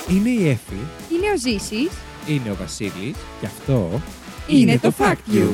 Είναι η Εφη. Είναι ο Ζήσης. Είναι ο Βασίλης. Και αυτό Είναι το Fact You.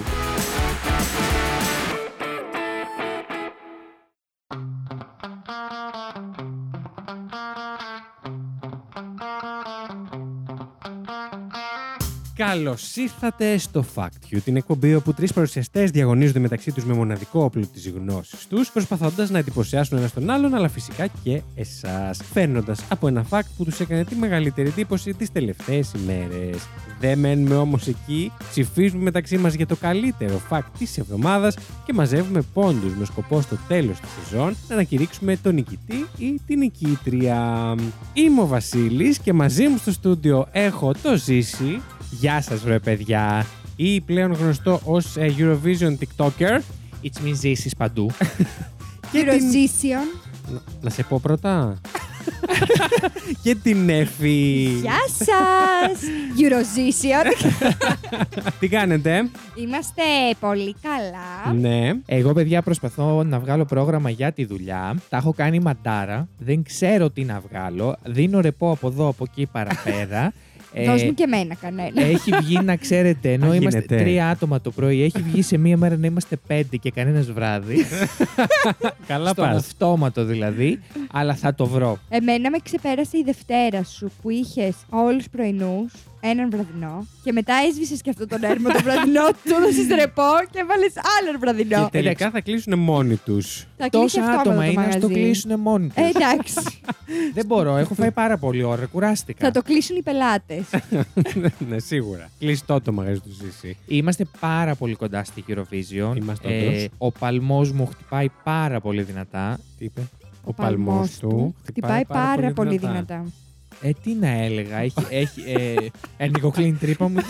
Καλώς ήρθατε στο Fact You, την εκπομπή όπου τρεις παρουσιαστές διαγωνίζονται μεταξύ τους με μοναδικό όπλο της γνώσης τους, προσπαθώντας να εντυπωσιάσουν ένας τον άλλον, αλλά φυσικά και εσάς, φέρνοντας από ένα fact που τους έκανε τη μεγαλύτερη εντύπωση τις τελευταίες ημέρες. Δεν μένουμε όμως εκεί, ψηφίζουμε μεταξύ μας για το καλύτερο fact της εβδομάδας και μαζεύουμε πόντους με σκοπό στο τέλος της σεζόν να ανακηρύξουμε τον νικητή ή την νικήτρια. Είμαι ο Βασίλης και μαζί μου στο στούντιο έχω το Ζήση. Γεια σας βρε παιδιά. Ή πλέον γνωστό ως Eurovision TikToker. It's me Ζήσης παντού. Eurovision. Να σε πω πρώτα. Και την Εφη. Γεια σας. Eurovision. Τι κάνετε? Είμαστε πολύ καλά. Ναι. Εγώ, παιδιά, προσπαθώ να βγάλω πρόγραμμα για τη δουλειά. Τα έχω κάνει μαντάρα. Δεν ξέρω τι να βγάλω. Δίνω ρεπό από εδώ, από εκεί, παραπέρα. Δώσ' μου και εμένα κανένα. Έχει βγει, να ξέρετε, ενώ Α, είμαστε γίνεται. 3 άτομα το πρωί, έχει βγει σε μία μέρα να είμαστε 5 και κανένας βράδυ. Καλά Στον πας. αυτόματο δηλαδή, αλλά θα το βρω. Εμένα με ξεπέρασε η Δευτέρα σου που είχες όλους πρωινούς, έναν βραδινό, και μετά έσβησες και αυτό τον έρμο το βραδινό, του έδωσες ρεπό και έβαλες άλλον βραδινό. Και τελικά θα κλείσουν μόνοι τους. Θα κλείσει Τόσα αυτόματα άτομα το είναι, να το μαγαζί. κλείσουν μόνοι τους. Εντάξει. Δεν μπορώ, έχω φάει πάρα πολύ ώρα, κουράστηκα. Θα το κλείσουν οι πελάτες. Ναι, σίγουρα. Κλειστό το μαγαζί του Ζήση. Είμαστε πάρα πολύ κοντά στη Eurovision. Είμαστε όντως. Ο παλμός μου χτυπάει πάρα πολύ δυνατά. Τι είπε? Ο παλμός του χτυπάει πάρα πολύ δυνατά. Τι να έλεγα, έχει ανοιγοκλίνη τρύπα μου.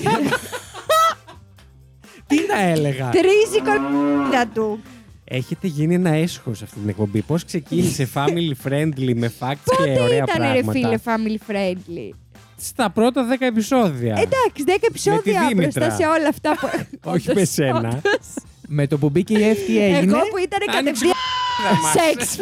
Τι να έλεγα? Τρίζει η κολπίδα του. Έχετε γίνει ένα έσχος αυτή την εκπομπή. Πώς ξεκίνησε family friendly με facts και Πότε ωραία ήταν ρε πράγματα? φίλε family friendly? Στα πρώτα 10 επεισόδια. Εντάξει, 10 επεισόδια Δήμητρα. μπροστά σε όλα αυτά που... Όχι Όντως, με σένα. όντως. Με το που μπήκε η Εφ, τι έγινε. Εγώ που ήταν Άνοιξε κατευθείαν σεξ.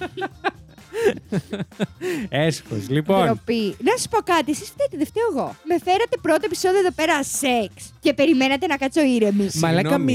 Έσχος, λοιπόν. Ντροπή. Να σου πω κάτι, εσείς φταίτε, δεν φταίω εγώ. Με φέρατε πρώτο επεισόδιο εδώ πέρα σεξ και περιμένατε να κάτσω ήρεμη. Μαλάκα, Συγγνώμη.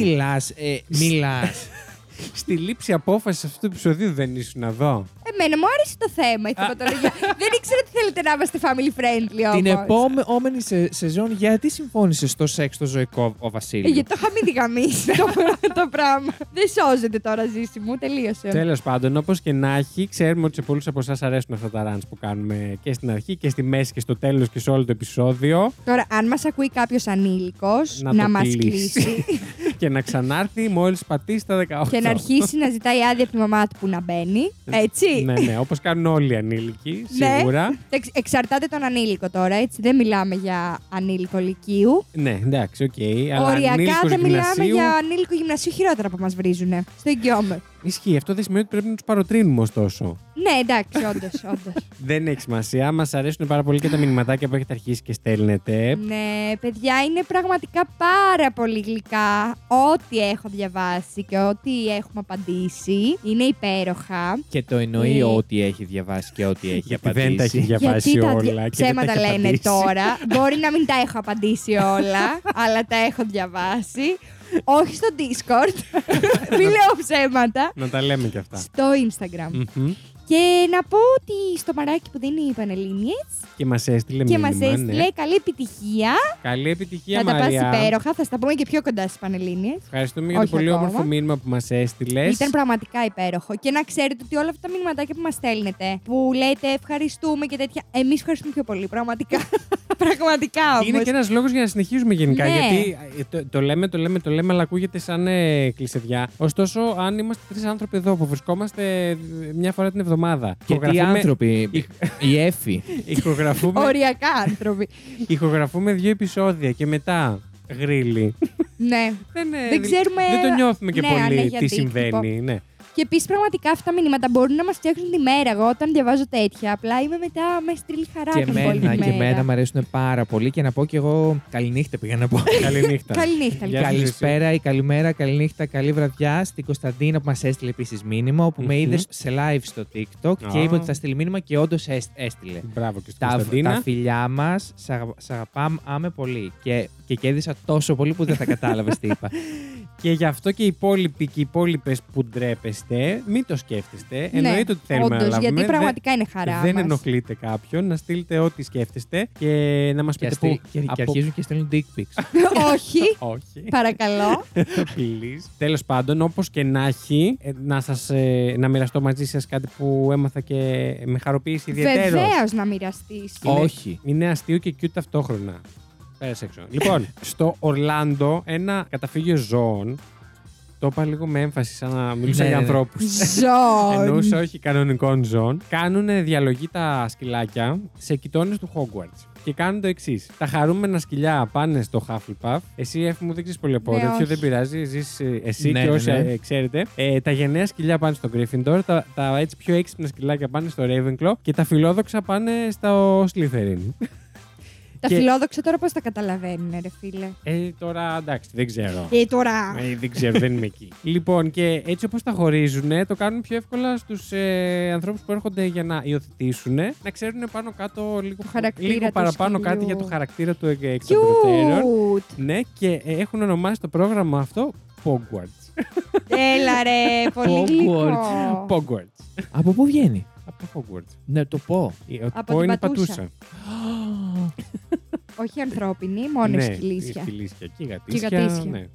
μιλάς. Στη λήψη απόφαση αυτού του επεισοδίου δεν ήσουν εδώ. Εμένα μου άρεσε το θέμα, η θεματολογία. Δεν ήξερα ότι θέλετε να είμαστε family friendly όμως. Την επόμενη σεζόν, γιατί συμφώνησε στο σεξ το ζωικό ο Βασίλης? Γιατί το είχαμε ήδη γαμίσει το πράγμα. Δεν σώζεται τώρα, Ζήση μου, τελείωσε. Τέλος πάντων, όπως και να έχει, ξέρουμε ότι σε πολλούς από εσάς αρέσουν αυτά τα runs που κάνουμε και στην αρχή και στη μέση και στο τέλος και σε όλο το επεισόδιο. Τώρα, αν μας ακούει κάποιος ανήλικος, Να να το μας κλείσει. κλείσει Και να ξανάρθει μόλις πατήσει τα 18. και να αρχίσει να ζητάει άδεια από τη μαμά του που να μπαίνει. Έτσι. Ναι, ναι, όπως κάνουν όλοι οι ανήλικοι, Ναι. σίγουρα. Εξαρτάται τον ανήλικο τώρα, έτσι. Δεν μιλάμε για ανήλικο λυκείου. Ναι, εντάξει, οκ. Αλλά Οριακά ανήλικος δεν μιλάμε γυμνασίου- για ανήλικο γυμνασίου, χειρότερα που μας βρίζουνε. Στο οικειό μου. Ισχύει. Αυτό δεν σημαίνει ότι πρέπει να τους παροτρύνουμε, ωστόσο. Ναι, εντάξει, όντως. Δεν έχει σημασία. Μας αρέσουν πάρα πολύ και τα μηνυματάκια που έχετε αρχίσει και στέλνετε. Ναι, παιδιά, είναι πραγματικά πάρα πολύ γλυκά. Ό,τι έχω διαβάσει και ό,τι έχουμε απαντήσει είναι υπέροχα. Και το εννοεί ό,τι έχει διαβάσει και ό,τι έχει Γιατί απαντήσει. δεν τα έχει διαβάσει όλα. Και δεν τα ψέματα έχει λένε απαντήσει. τώρα. Μπορεί να μην τα έχω απαντήσει όλα, αλλά τα έχω διαβάσει. Όχι στο Discord. Μην λέω ψέματα. Να τα λέμε κι αυτά. Στο Instagram. Μμμ. Και να πω ότι στο μαράκι που δίνει οι Πανελλήνιες Και μας έστειλε και μήνυμα. μας έστειλε Ναι. καλή επιτυχία. Καλή επιτυχία, Θα τα πας Μαρία. υπέροχα. Θα στα πούμε και πιο κοντά στις Πανελλήνιες. Ευχαριστούμε για Όχι το πολύ ακόμα. όμορφο μήνυμα που μας έστειλες. Ήταν πραγματικά υπέροχο. Και να ξέρετε ότι όλα αυτά τα μηνυματάκια που μας στέλνετε, που λέτε ευχαριστούμε και τέτοια, εμείς ευχαριστούμε πιο πολύ. Πραγματικά. Πραγματικά όμως. Είναι και ένας λόγος για να συνεχίζουμε γενικά. Ναι. Γιατί το λέμε, αλλά ακούγεται σαν κλεισεδιά. Ωστόσο, αν είμαστε τρεις άνθρωποι εδώ που βρισκόμαστε μια φορά την εβδομάδα. Και τι άνθρωποι, η Εφη. Ηχογραφούμε, Οριακά άνθρωποι. ηχογραφούμε 2 επεισόδια και μετά γρίλι. Ναι. Δεν Δεν ξέρουμε. Δεν το νιώθουμε και ναι, αν πολύ έχει τι αντίκτυπο. συμβαίνει. Ναι. Και επίσης πραγματικά αυτά τα μηνύματα μπορούν να μας φτιάξουν τη μέρα. Εγώ όταν διαβάζω τέτοια, απλά είμαι μετά με στρίλη χαρά. Και εμένα μου αρέσουν πάρα πολύ και να πω κι εγώ καληνύχτα πήγα να πω. Καληνύχτα. Καληνύχτα. Καλησπέρα ή καλημέρα, καληνύχτα, καλή βραδιά στην Κωνσταντίνα που μας έστειλε επίσης μήνυμα, όπου με είδε σε live στο TikTok και είπε ότι θα στείλει μήνυμα και όντως έστειλε. Μπράβο και στην Κωνσταντίνα. Τα φιλιά μας, σ' αγαπάμε πολύ. Και κέρδισα τόσο πολύ που δεν θα κατάλαβες τι είπα. Και γι' αυτό και οι υπόλοιποι και οι υπόλοιπες που ντρέπεστε, μην το σκέφτεστε. Ναι, εννοείται ότι θέλουμε όντως, να λάβουμε. γιατί πραγματικά είναι χαρά. Δεν μας. ενοχλείτε κάποιον, να στείλετε ό,τι σκέφτεστε και να μας πείτε πού. Και αρχίζουν και στέλνουν dick pics. Όχι. Όχι. Παρακαλώ. Please. Τέλος πάντων, όπως και να έχει, να μοιραστώ μαζί σας κάτι που έμαθα και με χαροποίησε ιδιαιτέρως. Βεβαίως να μοιραστείς. Όχι. Είναι αστείο και cute ταυτόχρονα. Πέρασε έξω. Λοιπόν, στο Ορλάντο, ένα καταφύγιο ζώων. Το είπα λίγο με έμφαση, σαν να μιλούσα για ανθρώπους. Ζώων. Εννοούσα όχι κανονικών ζώων. Κάνουν διαλογή τα σκυλάκια σε κοιτώνες του Hogwarts. Και κάνουν το εξής. Τα χαρούμενα σκυλιά πάνε στο Hufflepuff. Εσύ, Εύη μου, δεν ξέρεις πολύ από Ναι, τέτοιο, όχι. δεν πειράζει. Ζεις εσύ Ναι, και ναι, όσοι ναι. ξέρετε. Τα γενναία σκυλιά πάνε στο Gryffindor. Τα έτσι πιο έξυπνα σκυλάκια πάνε στο Ravenclaw. Και τα φιλόδοξα πάνε στο Slytherin. Τα Και- φιλόδοξα τώρα πώς τα καταλαβαίνουν, ρε φίλε. Τώρα εντάξει, δεν ξέρω. Τώρα. Δεν ξέρω, δεν είμαι εκεί. Λοιπόν, και έτσι όπως τα χωρίζουν, το κάνουν πιο εύκολα στους ανθρώπους που έρχονται για να υιοθετήσουν, να ξέρουν πάνω κάτω χαρακτήρα λίγο του παραπάνω σκυλιού. κάτι για το χαρακτήρα του εκ των προτέρων. Cute. Ναι, και έχουν ονομάσει το πρόγραμμα αυτό Hogwarts. Έλα ρε, πολύ γλυκό. Hogwarts. Από πού βγαίνει? Από το Hogwarts. Ναι, το πω. Από Το την είναι πατούσα. πατούσα. Όχι ανθρώπινη, μόνο Ναι, σκυλίσια. σκυλίσια και Και γατίσια. γατίσια. Ναι.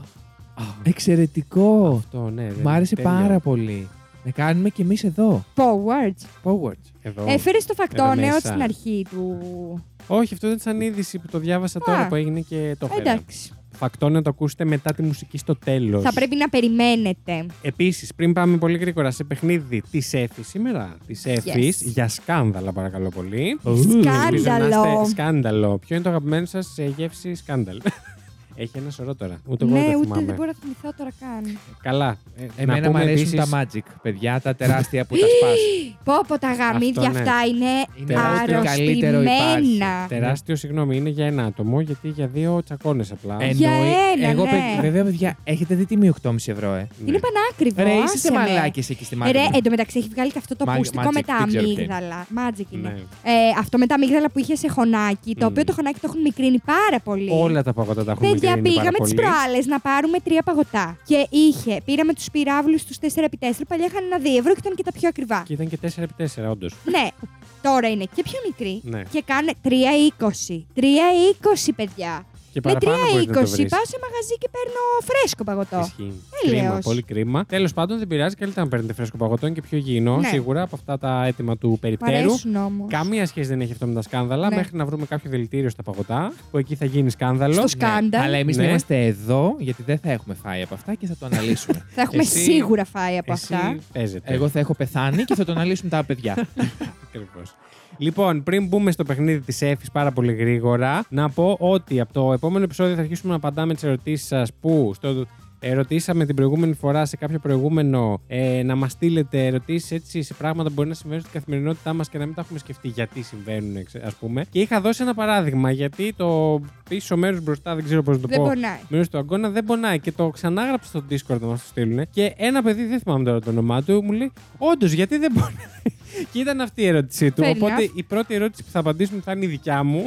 Εξαιρετικό. Αυτό, ναι. Μ' άρεσε τέλειο. πάρα πολύ. Να κάνουμε κι εμείς εδώ. Hogwarts. Hogwarts. Εδώ. Έφερες το φακτόνεο μέσα. στην αρχή του. Όχι, αυτό ήταν σαν είδηση που το διάβασα τώρα που έγινε και το έφερα. Εντάξει. Φακτό να το ακούσετε μετά τη μουσική στο τέλος. Θα πρέπει να περιμένετε. Επίσης, πριν πάμε πολύ γρήγορα σε παιχνίδι της Έφης σήμερα, της Έφης, για σκάνδαλα παρακαλώ πολύ. Ελπίζω να Σκάνδαλο. είστε σκάνδαλο. Ποιο είναι το αγαπημένο σας γεύση σκάνδαλ? Έχει ένα σωρό τώρα. Ούτε εγώ Ναι, δεν ούτε θυμάμαι. δεν μπορώ να θυμηθώ τώρα καν. Καλά. Εμένα να μου πούμε αρέσουν επίσης- τα Magic, παιδιά, τα τεράστια που τα σπάς. Πω, τα γαμίδια Αυτό, ναι. αυτά είναι Είναι ό,τι καλύτερο αρρωστημένα. Τεράστιο, συγγνώμη, είναι για ένα άτομο, γιατί για δύο τσακώνες απλά. Για ένα, Εγώ, ναι. βέβαια, παιδιά, έχετε δει τιμή 8,5 ευρώ, Ναι. Είναι πανάκριβο. Ρε, άσε είστε με. μαλάκες εκεί στη Ρε, Magic. εντωμεταξύ έχει βγάλει και αυτό το ακουστικό Magic, με τα δεν ξέρω τι αμύγδαλα. Magic είναι. Ναι. Αυτό με τα αμύγδαλα που είχε σε χωνάκι, το οποίο το χωνάκι το έχουν μικρύνει πάρα πολύ. Όλα τα παγωτά τα έχουν Παιδιά, μικρύνει πάρα πήγαμε τις πολύ. προάλλες να πάρουμε 3 παγωτά. Και πήραμε τους πυράβλους τους 4x4, παλιά είχαν ένα 2 ευρώ και ήταν και τα πιο ακριβά. Και ήταν και 4x4, όντως. Ναι, τώρα είναι και πιο μικρή. Ναι. Και κάνε 3,20. 3,20, παιδιά. Και Με παραπάνω μπορείς να το 3,20 βρεις. πάω σε μαγαζί και παίρνω φρέσκο παγωτό. Ισχύει. Έλεος. Κρίμα, πολύ κρίμα. Τέλος πάντων, δεν πειράζει. Καλύτερα να παίρνετε φρέσκο παγωτό, είναι και πιο υγιεινό Ναι. σίγουρα από αυτά τα έτοιμα του Μ' περιπτέρου. αρέσουν όμως. Καμία σχέση δεν έχει αυτό με τα σκάνδαλα Ναι. μέχρι να βρούμε κάποιο δηλητήριο στα παγωτά που εκεί θα γίνει σκάνδαλο. Στο σκάνδαλ. Αλλά εμείς Ναι. θα είμαστε εδώ, γιατί δεν θα έχουμε φάει από αυτά και θα το αναλύσουμε. Θα έχουμε Εσύ- σίγουρα φάει από Εσύ αυτά. παίζετε. Εγώ θα έχω πεθάνει και θα το αναλύσουν τα παιδιά. Ακριβώς. Λοιπόν, πριν μπούμε στο παιχνίδι της Έφης πάρα πολύ γρήγορα, να πω ότι από το επόμενο επεισόδιο θα αρχίσουμε να απαντάμε τις ερωτήσεις σας που ρωτήσαμε την προηγούμενη φορά σε κάποιο προηγούμενο να μας στείλετε ερωτήσεις έτσι σε πράγματα που μπορεί να συμβαίνουν στην καθημερινότητά μας και να μην τα έχουμε σκεφτεί γιατί συμβαίνουν, ας πούμε. Και είχα δώσει ένα παράδειγμα γιατί το πίσω μέρος μπροστά, δεν ξέρω πώς να το Δεν πω. πονάει. Μέρος του αγκώνα δεν πονάει και το ξανάγραψα στο Discord να μας το στείλουν. Και ένα παιδί, δεν θυμάμαι τώρα το όνομά του, μου λέει: όντως, γιατί δεν πονάει. Και ήταν αυτή η ερώτησή του. Fair Οπότε enough. η πρώτη ερώτηση που θα απαντήσουμε θα είναι η δικιά μου.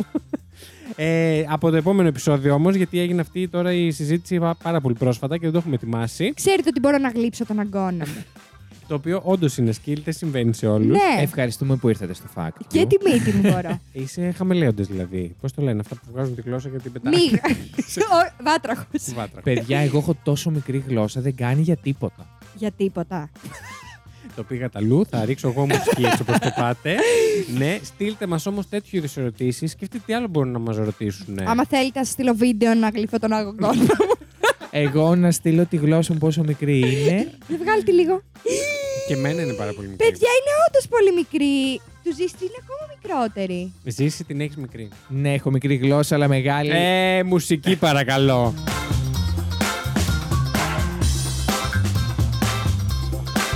Από το επόμενο επεισόδιο όμως, γιατί έγινε αυτή τώρα η συζήτηση πάρα πολύ πρόσφατα και δεν το έχουμε ετοιμάσει. Ξέρετε ότι μπορώ να γλύψω τον αγκώνα μου. Το οποίο όντως είναι skill, δεν συμβαίνει σε όλους. Ναι. Ευχαριστούμε που ήρθατε στο Fact. Και τη μύτη μου μπορώ. Είσαι χαμελέοντες δηλαδή. Πώς το λένε, αυτά που βγάζουν τη γλώσσα και την πετάνε. Μίγα. Βάτραχος. Βάτρα. Παιδιά, εγώ έχω τόσο μικρή γλώσσα, δεν κάνει για τίποτα. Για τίποτα. Το πήγα ταλού, θα ρίξω εγώ μουσική έτσι όπως το πάτε. Ναι, στείλτε μας όμως τέτοιου είδους ερωτήσεις. Σκεφτείτε τι άλλο μπορούν να μας ρωτήσουν. Άμα θέλετε, να σας στείλω βίντεο να γλύφω τον αγκώνα μου. Εγώ να στείλω τη γλώσσα μου πόσο μικρή είναι. Για βγάλτε λίγο. Και εμένα είναι πάρα πολύ μικρή. Παιδιά, είναι όντως πολύ μικρή. Του ζήστη είναι ακόμα μικρότερη. Ζήσει την έχεις μικρή. Ναι, έχω μικρή γλώσσα, αλλά μεγάλη. Μουσική παρακαλώ.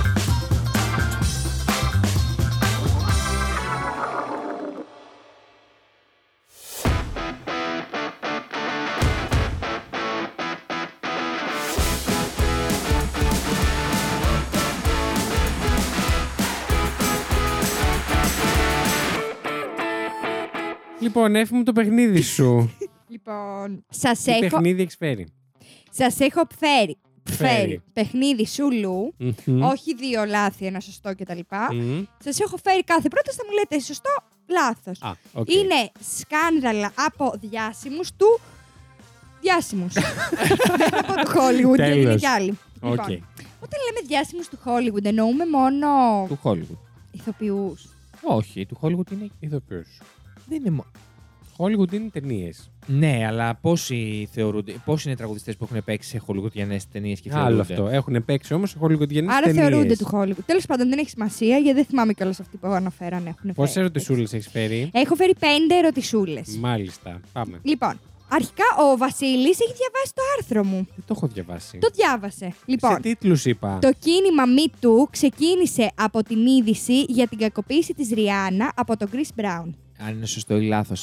Λοιπόν, έφη μου το παιχνίδι σου. Λοιπόν, Τι παιχνίδι έχεις φέρει? σας έχω φέρει Φέρει. παιχνίδι σουλού, όχι 2 λάθη, 1 σωστό κτλ. Σας έχω φέρει κάθε πρόταση, θα μου λέτε σωστό, λάθος. Είναι σκάνδαλα από διάσημους του διάσημους. Δεν από το Hollywood, γιατί είναι κι άλλοι. Λοιπόν, όταν λέμε διάσημους του Hollywood, εννοούμε μόνο Του Hollywood. ηθοποιούς. Όχι, του Hollywood είναι. Ηθοποιούς. Δεν είναι. Hollywood είναι ταινίες. Ναι, αλλά πόσοι είναι τραγουδιστές που έχουν παίξει σε Hollywoodianές ταινίες και θεωρούνται? Άλλο αυτό. Έχουν παίξει όμως σε Hollywoodianές Άρα ταινίες. θεωρούνται του Hollywood. Τέλος πάντων, δεν έχει σημασία, γιατί δεν θυμάμαι κιόλας αυτοί που αναφέραν έχουν φέρει. Πόσες ερωτησούλες έχεις φέρει? Έχω φέρει 5 ερωτησούλες. Μάλιστα. Πάμε. Λοιπόν, αρχικά ο Βασίλης έχει διαβάσει το άρθρο μου. Δεν το έχω διαβάσει. Το διάβασε. Λοιπόν, Σε τίτλους είπα. το κίνημα Me Too ξεκίνησε από την είδηση για την κακοποίηση της Ριάννα από τον Chris Brown. Αν είναι σωστό ή λάθος,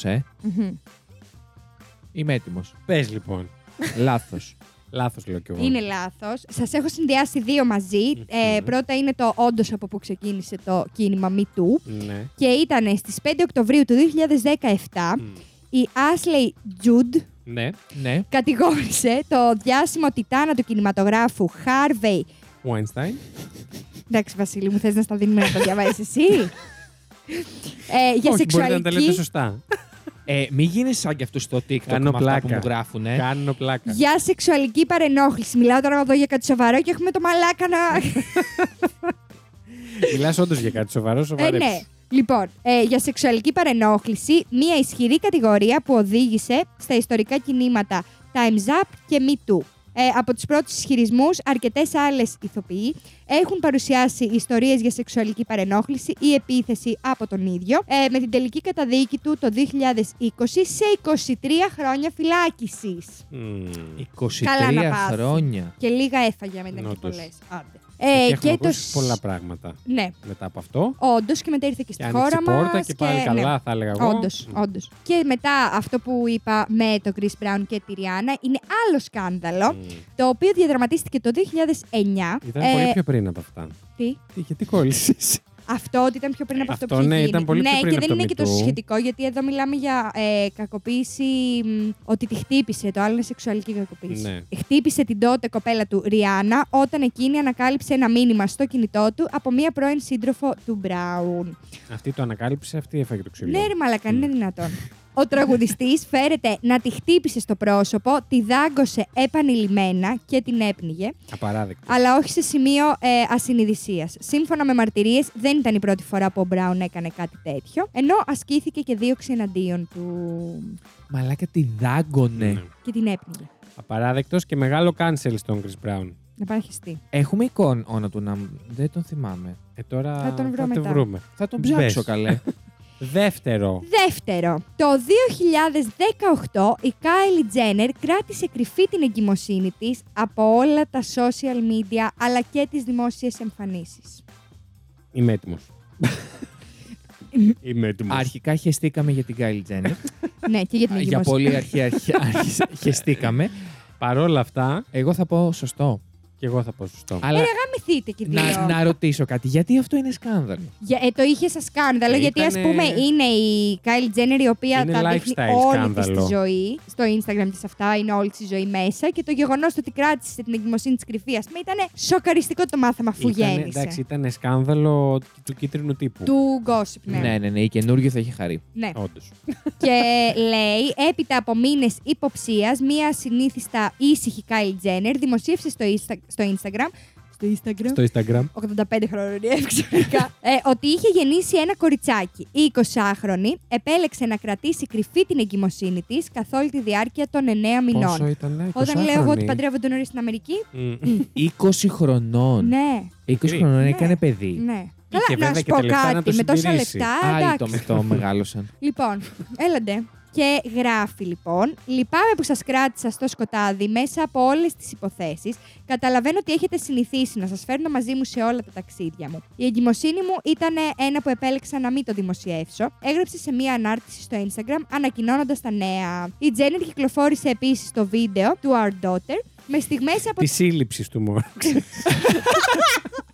Είμαι έτοιμος. Πες λοιπόν. Λάθος. Λάθος λέω κι εγώ. Είναι λάθος. Σας έχω συνδυάσει 2 μαζί. Πρώτα είναι το όντως από που ξεκίνησε το κίνημα Me Too. Ναι. Και ήταν στις 5 Οκτωβρίου του 2017 η Ashley Judd Ναι. κατηγόρησε το διάσημο τιτάνα του κινηματογράφου Harvey. Weinstein. Εντάξει, Βασίλη, μου θες να στα δίνουμε να το διαβάσεις εσύ? Για Όχι, μπορείτε να τα λέτε σεξουαλική. σωστά. Μην γίνεις σαν κι αυτούς στο TikTok Κάνω με αυτά πλάκα. που μου γράφουνε. Κάνω πλάκα. Για σεξουαλική παρενόχληση. Μιλάω τώρα εδώ για κάτι σοβαρό και έχουμε το μαλάκα να. Μιλάς όντως για κάτι σοβαρό, Ναι. Λοιπόν, για σεξουαλική παρενόχληση, μία ισχυρή κατηγορία που οδήγησε στα ιστορικά κινήματα Time's Up και Me Too. Από τους πρώτους ισχυρισμούς, αρκετές άλλες ηθοποιοί έχουν παρουσιάσει ιστορίες για σεξουαλική παρενόχληση ή επίθεση από τον ίδιο, με την τελική καταδίκη του το 2020 σε 23 χρόνια φυλάκισης. 23 Καλά να πάθει. χρόνια. Και λίγα έφαγε, μην ήταν και Όντως. πολλές. Άντε. Και έχουμε ακούσει πολλά πράγματα Ναι. μετά από αυτό. Όντως, και μετά ήρθε και στη Και χώρα άνοιξε μας. πόρτα και πάλι καλά, θα έλεγα εγώ. Όντως. Και μετά αυτό που είπα με τον Chris Brown και τη Rihanna είναι άλλο σκάνδαλο, το οποίο διαδραματίστηκε το 2009. Ήταν πολύ πιο πριν από αυτά. Τι? Γιατί κόλλησες? Αυτό ότι ήταν πιο πριν από αυτό που Αυτό, είχε ναι, γίνει. ήταν πολύ πιο πριν και από δεν το είναι και Me τόσο Too. σχετικό, γιατί εδώ μιλάμε για κακοποίηση, ότι τη χτύπησε. Το άλλο είναι σεξουαλική κακοποίηση. Ναι. Χτύπησε την τότε κοπέλα του Ριάννα όταν εκείνη ανακάλυψε ένα μήνυμα στο κινητό του από μία πρώην σύντροφο του Μπράουν. Αυτή το ανακάλυψε, αυτή έφαγε το ξύλο. Ναι, ρε μαλακά, είναι δυνατόν. Ο τραγουδιστής φέρεται να τη χτύπησε στο πρόσωπο, τη δάγκωσε επανειλημμένα και την έπνιγε, Απαράδεκτο. αλλά όχι σε σημείο ασυνειδησίας. Σύμφωνα με μαρτυρίες, δεν ήταν η πρώτη φορά που ο Μπράουν έκανε κάτι τέτοιο, ενώ ασκήθηκε και δίωξη εναντίον του. Μαλάκα τη δάγκωνε. Ναι. Και την έπνιγε. Απαράδεκτος και μεγάλο cancel στον Chris Brown. Να παραχιστεί. Έχουμε εικόνα του να. Δεν τον θυμάμαι. Τώρα Θα τον βρω το μετά. βρούμε. Θα τον Μπες. ψάξω καλέ. Δεύτερο. Δεύτερο, το 2018 η Kylie Jenner κράτησε κρυφή την εγκυμοσύνη της από όλα τα social media αλλά και τις δημόσιες εμφανίσεις. Είμαι έτοιμος. Είμαι έτοιμος. Αρχικά χεστήκαμε για την Kylie Jenner. Ναι, και για την Για εγκυμοσύνη. πολύ αρχή χεστήκαμε. Παρόλα αυτά, Εγώ θα πω σωστό. και εγώ θα πω σωστό. Αλλά Γαμηθείτε και δύο. να ρωτήσω κάτι. Γιατί αυτό είναι σκάνδαλο? Το είχε σαν σκάνδαλο, γιατί ας Ήτανε- πούμε είναι η Kylie Jenner η οποία Είναι τα δείχνει lifestyle όλη της τη σκάνδαλο. ζωή. Στο Instagram της αυτά είναι όλη της η ζωή μέσα και το γεγονός ότι κράτησε την εγκυμοσύνη της κρυφή, ας πούμε, ήταν σοκαριστικό το μάθαμε αφού γέννησε. Εντάξει, ήταν σκάνδαλο του κίτρινου τύπου. Του gossip, ναι. Ναι, η καινούργιο θα έχει χαρεί. Ναι. Όντως. Και λέει, έπειτα από μήνες υποψίας, μία συνήθιστα ήσυχη Kylie Jenner δημοσίευσε στο Instagram. Στο Instagram. 85 χρόνων εξωτερικά. Ότι είχε γεννήσει ένα κοριτσάκι. Η 20χρονη επέλεξε να κρατήσει κρυφή την εγκυμοσύνη της καθ' όλη τη διάρκεια των 9 μηνών. Πόσο ήταν, Όταν λέω εγώ ότι παντρεύονται νωρίς στην Αμερική. 20 χρονών. Ναι, 20 χρονών έκανε παιδί. ναι. Είχε Καλά, να βέβαια σου και πω τα λεφτά να κάτι. το Με τόσα συντηρήσει. λεφτά, Άλλοι εντάξει. το μεγάλωσαν. Λοιπόν, έλαντε. Και γράφει λοιπόν: Λυπάμαι που σας κράτησα στο σκοτάδι μέσα από όλες τις υποθέσεις. Καταλαβαίνω ότι έχετε συνηθίσει να σας φέρνω μαζί μου σε όλα τα ταξίδια μου. Η εγκυμοσύνη μου ήταν ένα που επέλεξα να μην το δημοσιεύσω. Έγραψε σε μία ανάρτηση στο Instagram ανακοινώνοντας τα νέα. Η Jenner κυκλοφόρησε επίσης το βίντεο του Our Daughter με στιγμές από. Τη σύλληψη του μόνο.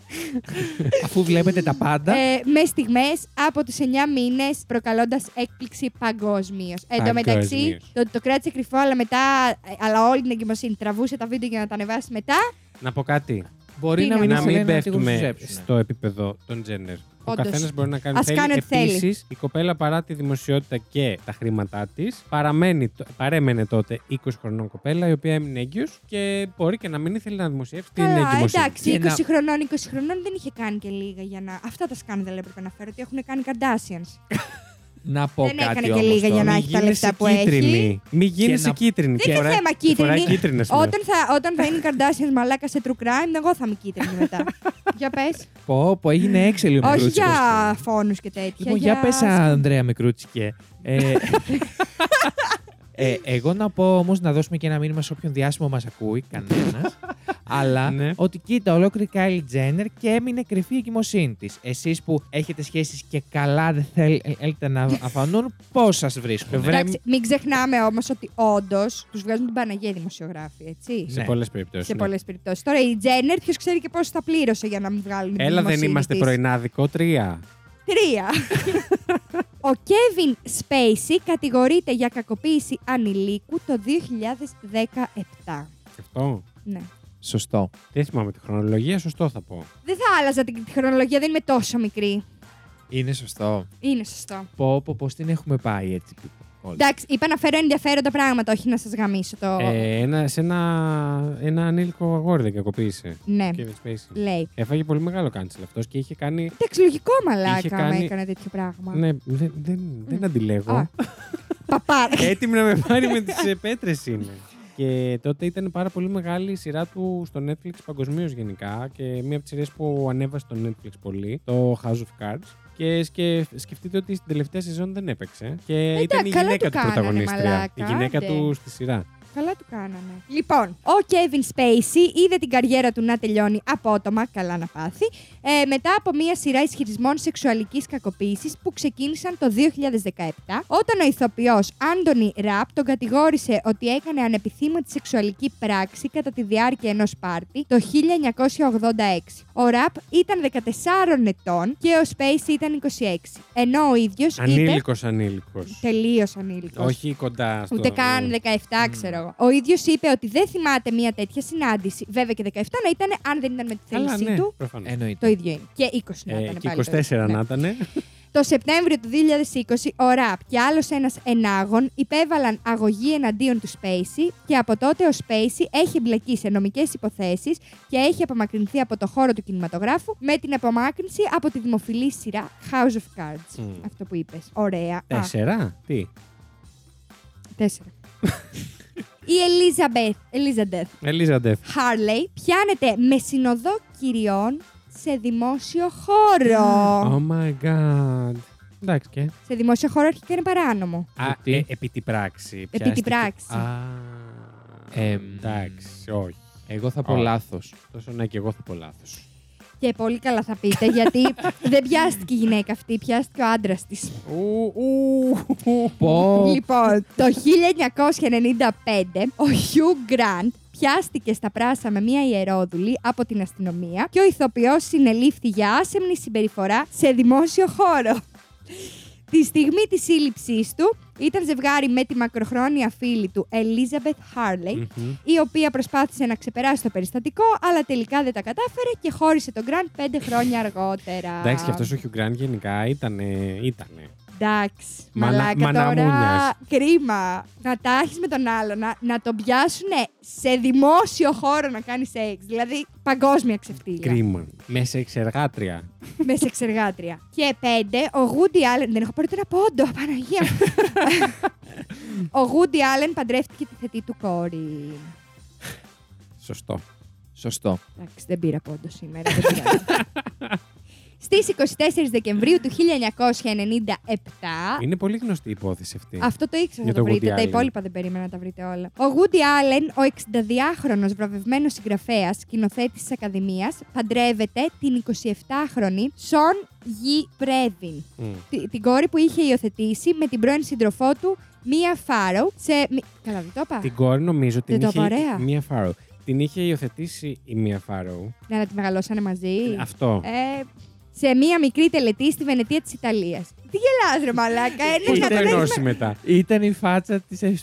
Αφού βλέπετε τα πάντα. Με στιγμές από τους 9 μήνες, προκαλώντας έκπληξη παγκόσμιος. Εν τω μεταξύ, το κράτησε κρυφό, αλλά όλη την εγκυμοσύνη τραβούσε τα βίντεο για να τα ανεβάσει μετά. Να πω κάτι. Μπορεί Τι να μην Να μην ήθελε να τη πέφτουμε γουστουζέψουν. στο επίπεδο των gender. Ο Όντως. καθένας μπορεί να κάνει Ας κάνει ό,τι θέλει. Επίσης, η κοπέλα παρά τη δημοσιότητα και τα χρήματά της, παρέμενε τότε 20 χρονών κοπέλα, η οποία έμεινε έγκυος και μπορεί και να μην ήθελε να δημοσιεύσει την Καλά, εγκυμοσύνη. εντάξει, Και 20 χρονών δεν είχε κάνει και λίγα για να. Αυτά τα σκάνδαλα έπρεπε να φέρω, ότι έχουν κάνει Kardashians. Να πω Δεν κάτι έκανε και όμως λίγα για τώρα. να Μη έχει τα γίνεσαι λεφτά που έχει. κίτρινη. Μη γίνεσαι να- κίτρινη. Δεν είναι θέμα Φοράει κίτρινη. κίτρινες, ναι. Όταν θα είναι η Kardashians μαλάκα σε true crime, εγώ θα είμαι κίτρινη μετά. Για πες. Πω, έγινε έξελιο Όχι Μικρούτσικος. για φόνους και τέτοια. Λοιπόν, για πες, Ανδρέα Μικρούτσικε. Εγώ να πω όμως να δώσουμε και ένα μήνυμα σε όποιον διάσημο μας ακούει, κανένας. Αλλά Ναι. ότι κοίτα, ολόκληρη Kylie Jenner και έμεινε κρυφή η εγκυμοσύνη της. Εσείς που έχετε σχέσεις και καλά δεν θέλετε να αφανούν, πώς σας βρίσκουν. Εντάξει, μην ξεχνάμε όμως ότι όντως τους βγάζουν την Παναγία οι δημοσιογράφοι, έτσι. Σε Ναι. πολλές περιπτώσεις. Σε ναι. πολλές περιπτώσεις. Τώρα η Jenner, ποιος ξέρει και πόσο θα πλήρωσε για να μην βγάλουν την Έλα, δεν δημοσύνη είμαστε της. πρωινάδικο 3. 3. Ο Kevin Spacey κατηγορείται για κακοποίηση ανηλίκου το 2017. Αυτό. Ναι. Σωστό. Δεν θυμάμαι τη χρονολογία, σωστό θα πω. Δεν θα άλλαζα τη χρονολογία, δεν είμαι τόσο μικρή. Είναι σωστό. Είναι σωστό. Πώς την έχουμε πάει έτσι. Όλοι. Εντάξει, είπα να φέρω ενδιαφέροντα πράγματα, όχι να σας γαμίσω το. Σε ένα ανήλικο αγόρι δεν κακοποίησε. Ναι, Kevin Spacey. λέει. Έφαγε πολύ μεγάλο cancel αυτός και είχε κάνει. Εντάξει, λογικό μαλάκα Είχε άμα κάνει- έκανε τέτοιο πράγμα. Ναι, δεν αντιλέγω. Α. Παπάρα. Έτοιμη να με πάρει με τις πέτρες είναι. Και τότε ήταν πάρα πολύ μεγάλη η σειρά του στο Netflix παγκοσμίως γενικά και μία από τις σειρές που ανέβασε στο Netflix πολύ, το House of Cards. Και σκεφτείτε ότι στην τελευταία σεζόν δεν έπαιξε. Και ήταν η καλά γυναίκα του του κάνανε, πρωταγωνίστρια. μαλάκα, Η γυναίκα άντε. του στη σειρά. Καλά του κάνανε. Λοιπόν, ο Kevin Spacey είδε την καριέρα του να τελειώνει απότομα, καλά να πάθει, μετά από μία σειρά ισχυρισμών σεξουαλικής κακοποίησης που ξεκίνησαν το 2017, όταν ο ηθοποιός Άντονι Ραπ τον κατηγόρησε ότι έκανε ανεπιθύμητη σεξουαλική πράξη κατά τη διάρκεια ενός πάρτι το 1986. Ο Ραπ ήταν 14 ετών και ο Spacey ήταν 26, ενώ ο ίδιος είπε... Ανήλικος. Τελείως ανήλικος. Όχι κοντά στο. Ούτε καν 17, ξέρω εγώ. Ο ίδιος είπε ότι δεν θυμάται μια τέτοια συνάντηση. Βέβαια και 17 να ήταν, αν δεν ήταν με τη Καλά, θέλησή ναι, του, προφανώς. Εννοείται. το ίδιο είναι. Και 20 να ήταν Και πάλι. 24 να ήταν. Το Σεπτέμβριο του 2020, ο Ραπ και άλλος ένας ενάγων υπέβαλαν αγωγή εναντίον του Spacey και από τότε ο Spacey έχει εμπλεκεί σε νομικές υποθέσεις και έχει απομακρυνθεί από το χώρο του κινηματογράφου με την απομάκρυνση από τη δημοφιλή σειρά House of Cards. Αυτό που είπες. Ωραία. 4. Τι. 4. Η Elizabeth Harley πιάνεται με συνοδό κυριών σε δημόσιο χώρο. Oh my god. Εντάξει και. Σε δημόσιο χώρο αρχικά είναι παράνομο. Επί τη πράξη. Επί τη πιάστηκε. πράξη. Εντάξει, όχι. Εγώ θα πω Όχι. λάθος. Τόσο ναι, και εγώ θα πω λάθος. Και πολύ καλά θα πείτε, γιατί δεν πιάστηκε η γυναίκα αυτή, πιάστηκε ο άντρας της. Πω. Λοιπόν, το 1995 ο Hugh Grant πιάστηκε στα πράσα με μια ιερόδουλη από την αστυνομία και ο ηθοποιός συνελήφθη για άσεμνη συμπεριφορά σε δημόσιο χώρο. Τη στιγμή της σύλληψής του ήταν ζευγάρι με τη μακροχρόνια φίλη του Elizabeth Harley, η οποία προσπάθησε να ξεπεράσει το περιστατικό, αλλά τελικά δεν τα κατάφερε και χώρισε τον Grant 5 χρόνια αργότερα. Εντάξει, και αυτός ο Hugh Grant γενικά ήτανε. Εντάξει, μαλάκα μαναμούνιας. τώρα. Κρίμα. Να τα έχεις με τον άλλο, να τον πιάσουν σε δημόσιο χώρο να κάνει σεξ. Δηλαδή παγκόσμια ξεφτύλια. Κρίμα. Μέσα εξεργάτρια. Με σεξεργάτρια. Και 5, ο Woody Allen. Δεν έχω πάρει τώρα πόντο, Παναγία μου. Ο Woody Allen παντρεύτηκε τη θετή του κόρη. Σωστό. Σωστό. Εντάξει, δεν πήρα πόντο σήμερα. Δεν πειράζει. Στις 24 Δεκεμβρίου του 1997. Είναι πολύ γνωστή η υπόθεση αυτή. Αυτό το ήξερα Για να το το βρείτε. Woody Τα Allen. υπόλοιπα δεν περίμενα να τα βρείτε όλα. Ο Woody Allen, ο 62χρονος βραβευμένος συγγραφέας, σκηνοθέτης της Ακαδημίας, παντρεύεται την 27χρονη Sean Yi Previn, την κόρη που είχε υιοθετήσει με την πρώην σύντροφό του Mia Farrow. Καλά, δεν το είπα. Την κόρη νομίζω την Δεν το είχε. είπα ωραία. Μία Farrow. την είχε υιοθετήσει η Μία Φάροου. Ναι, να τη μεγαλώσανε μαζί. Αυτό. Σε μία μικρή τελετή στη Βενετία της Ιταλίας. Τι γελάς ρε μαλάκα, Πώς είναι θα το ενώσει μετά. Ήταν η φάτσα της. Είναι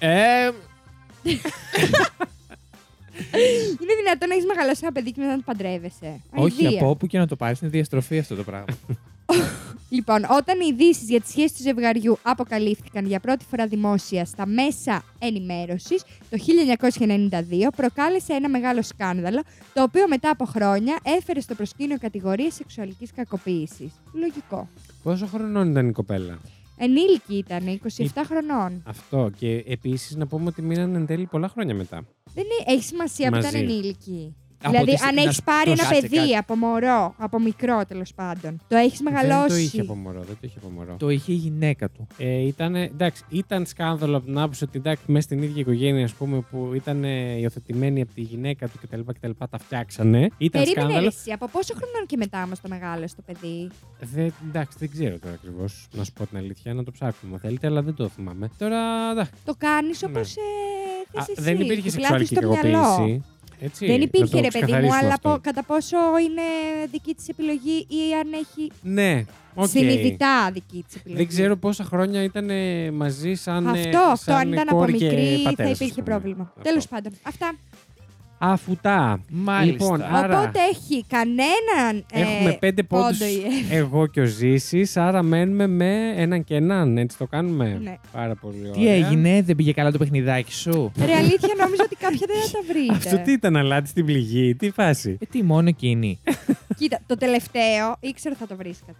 δυνατόν να έχεις μεγαλώσει ένα παιδί και μετά να το παντρεύεσαι. Όχι, Αηδία. από όπου και να το πάρεις, είναι διαστροφή αυτό το πράγμα. Λοιπόν, όταν οι ειδήσεις για τη σχέση του ζευγαριού αποκαλύφθηκαν για πρώτη φορά δημόσια στα μέσα ενημέρωσης το 1992, προκάλεσε ένα μεγάλο σκάνδαλο, το οποίο μετά από χρόνια έφερε στο προσκήνιο κατηγορίες σεξουαλικής κακοποίησης. Λογικό. Πόσο χρονών ήταν η κοπέλα? Ενήλικη ήταν, 27 χρονών. Αυτό. Και επίσης να πούμε ότι μείναν εν τέλει πολλά χρόνια μετά. Δεν έχει σημασία που Μαζί. ήταν ενήλικη. Από Δηλαδή, τις- αν να έχει σου- πάρει ένα κάτσε, παιδί κάτσε. από μωρό, από μικρό τέλος πάντων, το έχει μεγαλώσει. Δεν το είχε από μωρό. Δεν το είχε από μωρό. Το είχε η γυναίκα του. Ήταν σκάνδαλο από την άποψη ότι εντάξει, μέσα στην ίδια οικογένεια, ας πούμε, που ήταν υιοθετημένοι από τη γυναίκα του κτλ. Τα φτιάξανε. Ήταν Περίμενε σκάνδαλο. εσύ, από πόσο χρονών και μετά όμως το μεγάλωσε το παιδί. Εντάξει, δεν ξέρω τώρα ακριβώς. Να σου πω την αλήθεια, να το ψάξουμε αν θέλετε, αλλά δεν το θυμάμαι. Τώρα, εντάξει. Το κάνεις Ναι. όπως θες εσύ. Δεν υπήρχε του σεξουαλική κλάθεις το μυαλό. κακοποίηση. Έτσι, Δεν να υπήρχε το ρε παιδί μου, ξεκαθαρίσουμε αλλά αυτό. κατά πόσο είναι δική της επιλογή ή αν έχει Ναι, οκ. συνειδητά δική της επιλογή. Δεν ξέρω πόσα χρόνια ήταν μαζί σαν. Αυτό, σαν αν ήταν από κόρη και μικρή θα πατέρας, ας υπήρχε πούμε. πρόβλημα. Αυτό. Τέλος πάντων. Αυτά. Αφουτά. Μάλιστα. Λοιπόν, άρα Οπότε έχει κανέναν. έχουμε 5 πόντους πόντο η Εύη. εγώ και ο Ζήσης, άρα μένουμε με έναν και έναν. Έτσι το κάνουμε. Ναι. Πάρα πολύ ωραία. Τι έγινε, δεν πήγε καλά το παιχνιδάκι σου. Ρε αλήθεια, νόμιζα ότι κάποια δεν θα τα βρείτε. Αυτό τι ήταν, αλάτι στην πληγή, τι φάση. Τι μόνο εκείνη. Κοίτα, το τελευταίο ήξερα θα το βρίσκατε.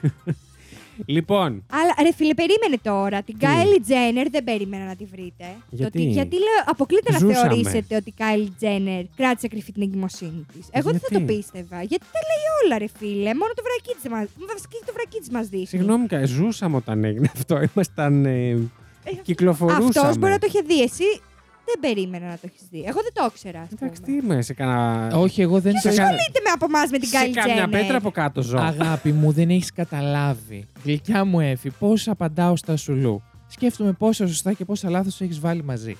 Λοιπόν, Αλλά ρε φίλε, περίμενε τώρα. Την Kylie Jenner δεν περίμενα να τη βρείτε. Γιατί? Λέω, αποκλείται να Ζούσαμε. θεωρήσετε ότι η Kylie Jenner κράτησε κρυφή την εγκυμοσύνη τη. Εγώ δεν θα το Γιατί? πίστευα. Γιατί τα λέει όλα, ρε φίλε. Μόνο το βρακί τη μας. Το βρακί της μας δείχνει. συγγνώμη, ζούσαμε όταν έγινε αυτό. Ήμασταν. Κυκλοφορούσαμε. Αυτό μπορεί να το είχε δει. Εσύ δεν περίμενα να το έχει δει. Εγώ δεν το ήξερα. ας Εντάξει, τι πούμε. είμαι, σε κανένα. Όχι, εγώ δεν το έκανα. Ασχολείται με από εμά με την Σε Kylie καμιά Jenner. πέτρα από κάτω ζω. Αγάπη μου, δεν έχεις καταλάβει. Γλυκιά μου Εύη, πώς απαντάω στα σουλού. Σκέφτομαι πόσα σωστά και πόσα λάθος έχεις βάλει μαζί.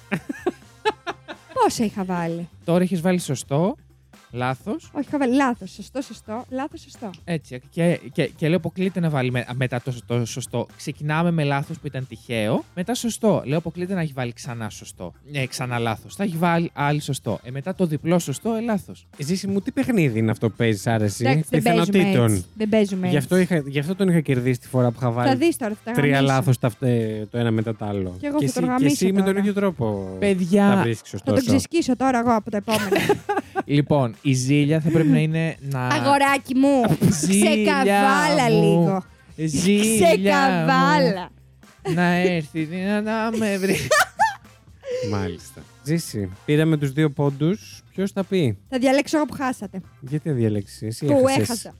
Πόσα είχα βάλει. Τώρα έχεις βάλει σωστό, λάθος. Όχι, είχα βάλει λάθο. Σωστό, σωστό. Λάθο, σωστό. Έτσι. Και λέω αποκλείται να βάλει μετά το σωστό. Ξεκινάμε με λάθος που ήταν τυχαίο. Μετά σωστό. Λέω αποκλείται να έχει βάλει ξανά σωστό. Ξανά λάθος. Θα έχει βάλει άλλη σωστό. Μετά το διπλό σωστό, λάθος. Ζήση μου, τι παιχνίδι είναι αυτό που παίζει, άρεση. Εντάξει, δεν παίζουμε Πιθανότητων. έτσι. Δεν παίζουμε έτσι. Γι' αυτό τον είχα κερδίσει τη φορά που είχα Θα βάλει δεις τώρα, θα τα 3 γαμίσω. λάθος το ένα μετά το άλλο. Κι εγώ θα εσύ, τον και γαμίσω εσύ με τον τώρα. ίδιο τρόπο Παιδιά, θα βρίσκεις Θα ωστόσο. τον ξεσκίσω τώρα εγώ από το επόμενο. Λοιπόν, η ζήλια θα πρέπει να είναι να. Αγοράκι μου, ξεκαβάλα μου. λίγο. Ζήλια Ξεκαβάλα. μου, να έρθει να με βρει. Μάλιστα. Ζήση, πήραμε τους 2 πόντους. Ποιος θα πει? Θα διαλέξω εγώ που χάσατε. Γιατί θα διαλέξεις εσύ? Που έχασες. έχασα.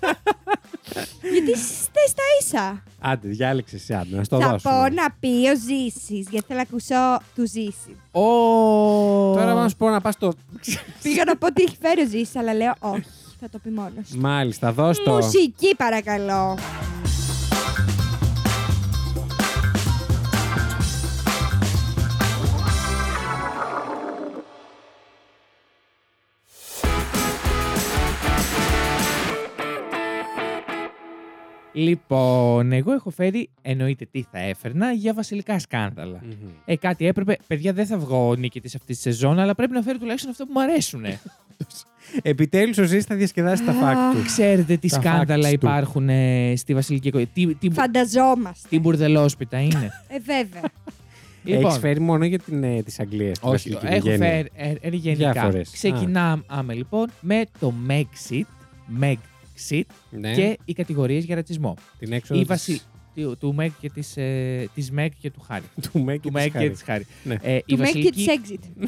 Γιατί είστε στα ίσα. Άντε, διάλεξες εσύ, άντε, να στο Θα δώσουμε. πω να πει ο Ζήσης, γιατί θέλω να ακούσω του Ζήση. Τώρα να σου πω να πας στο... Πήγα να πω ότι έχει φέρει ο Ζήσης, αλλά λέω όχι. Θα το πει μόνος του. Μάλιστα, δώσ' το. Μουσική παρακαλώ. Λοιπόν, εγώ έχω φέρει, εννοείται τι θα έφερνα, για βασιλικά σκάνδαλα. Μμμ. Κάτι έπρεπε. Παιδιά, δεν θα βγω νικητής αυτή τη σεζόν, αλλά πρέπει να φέρω τουλάχιστον αυτό που μου αρέσουν. Επιτέλους ο Ζήσης θα διασκεδάσει τα φάκ του. Ξέρετε τι Τα σκάνδαλα facts του. υπάρχουν στη βασιλική οικογένεια. Φανταζόμαστε. Τι μπουρδελόσπιτα είναι. Βέβαια. Έχεις φέρει μόνο για της Αγγλίας. τη Όχι, βασιλική έχω οικογένεια. φέρει γενικά. Διάφορες. Ξεκινάμε λοιπόν με το Megxit Ναι, και οι κατηγορίες για ρατσισμό. την έξοδο Η του Meg και της Meg και του Χάρη. του Meg Του Meg και της Χάρη. Ναι. Η Του make it βασιλική- exit.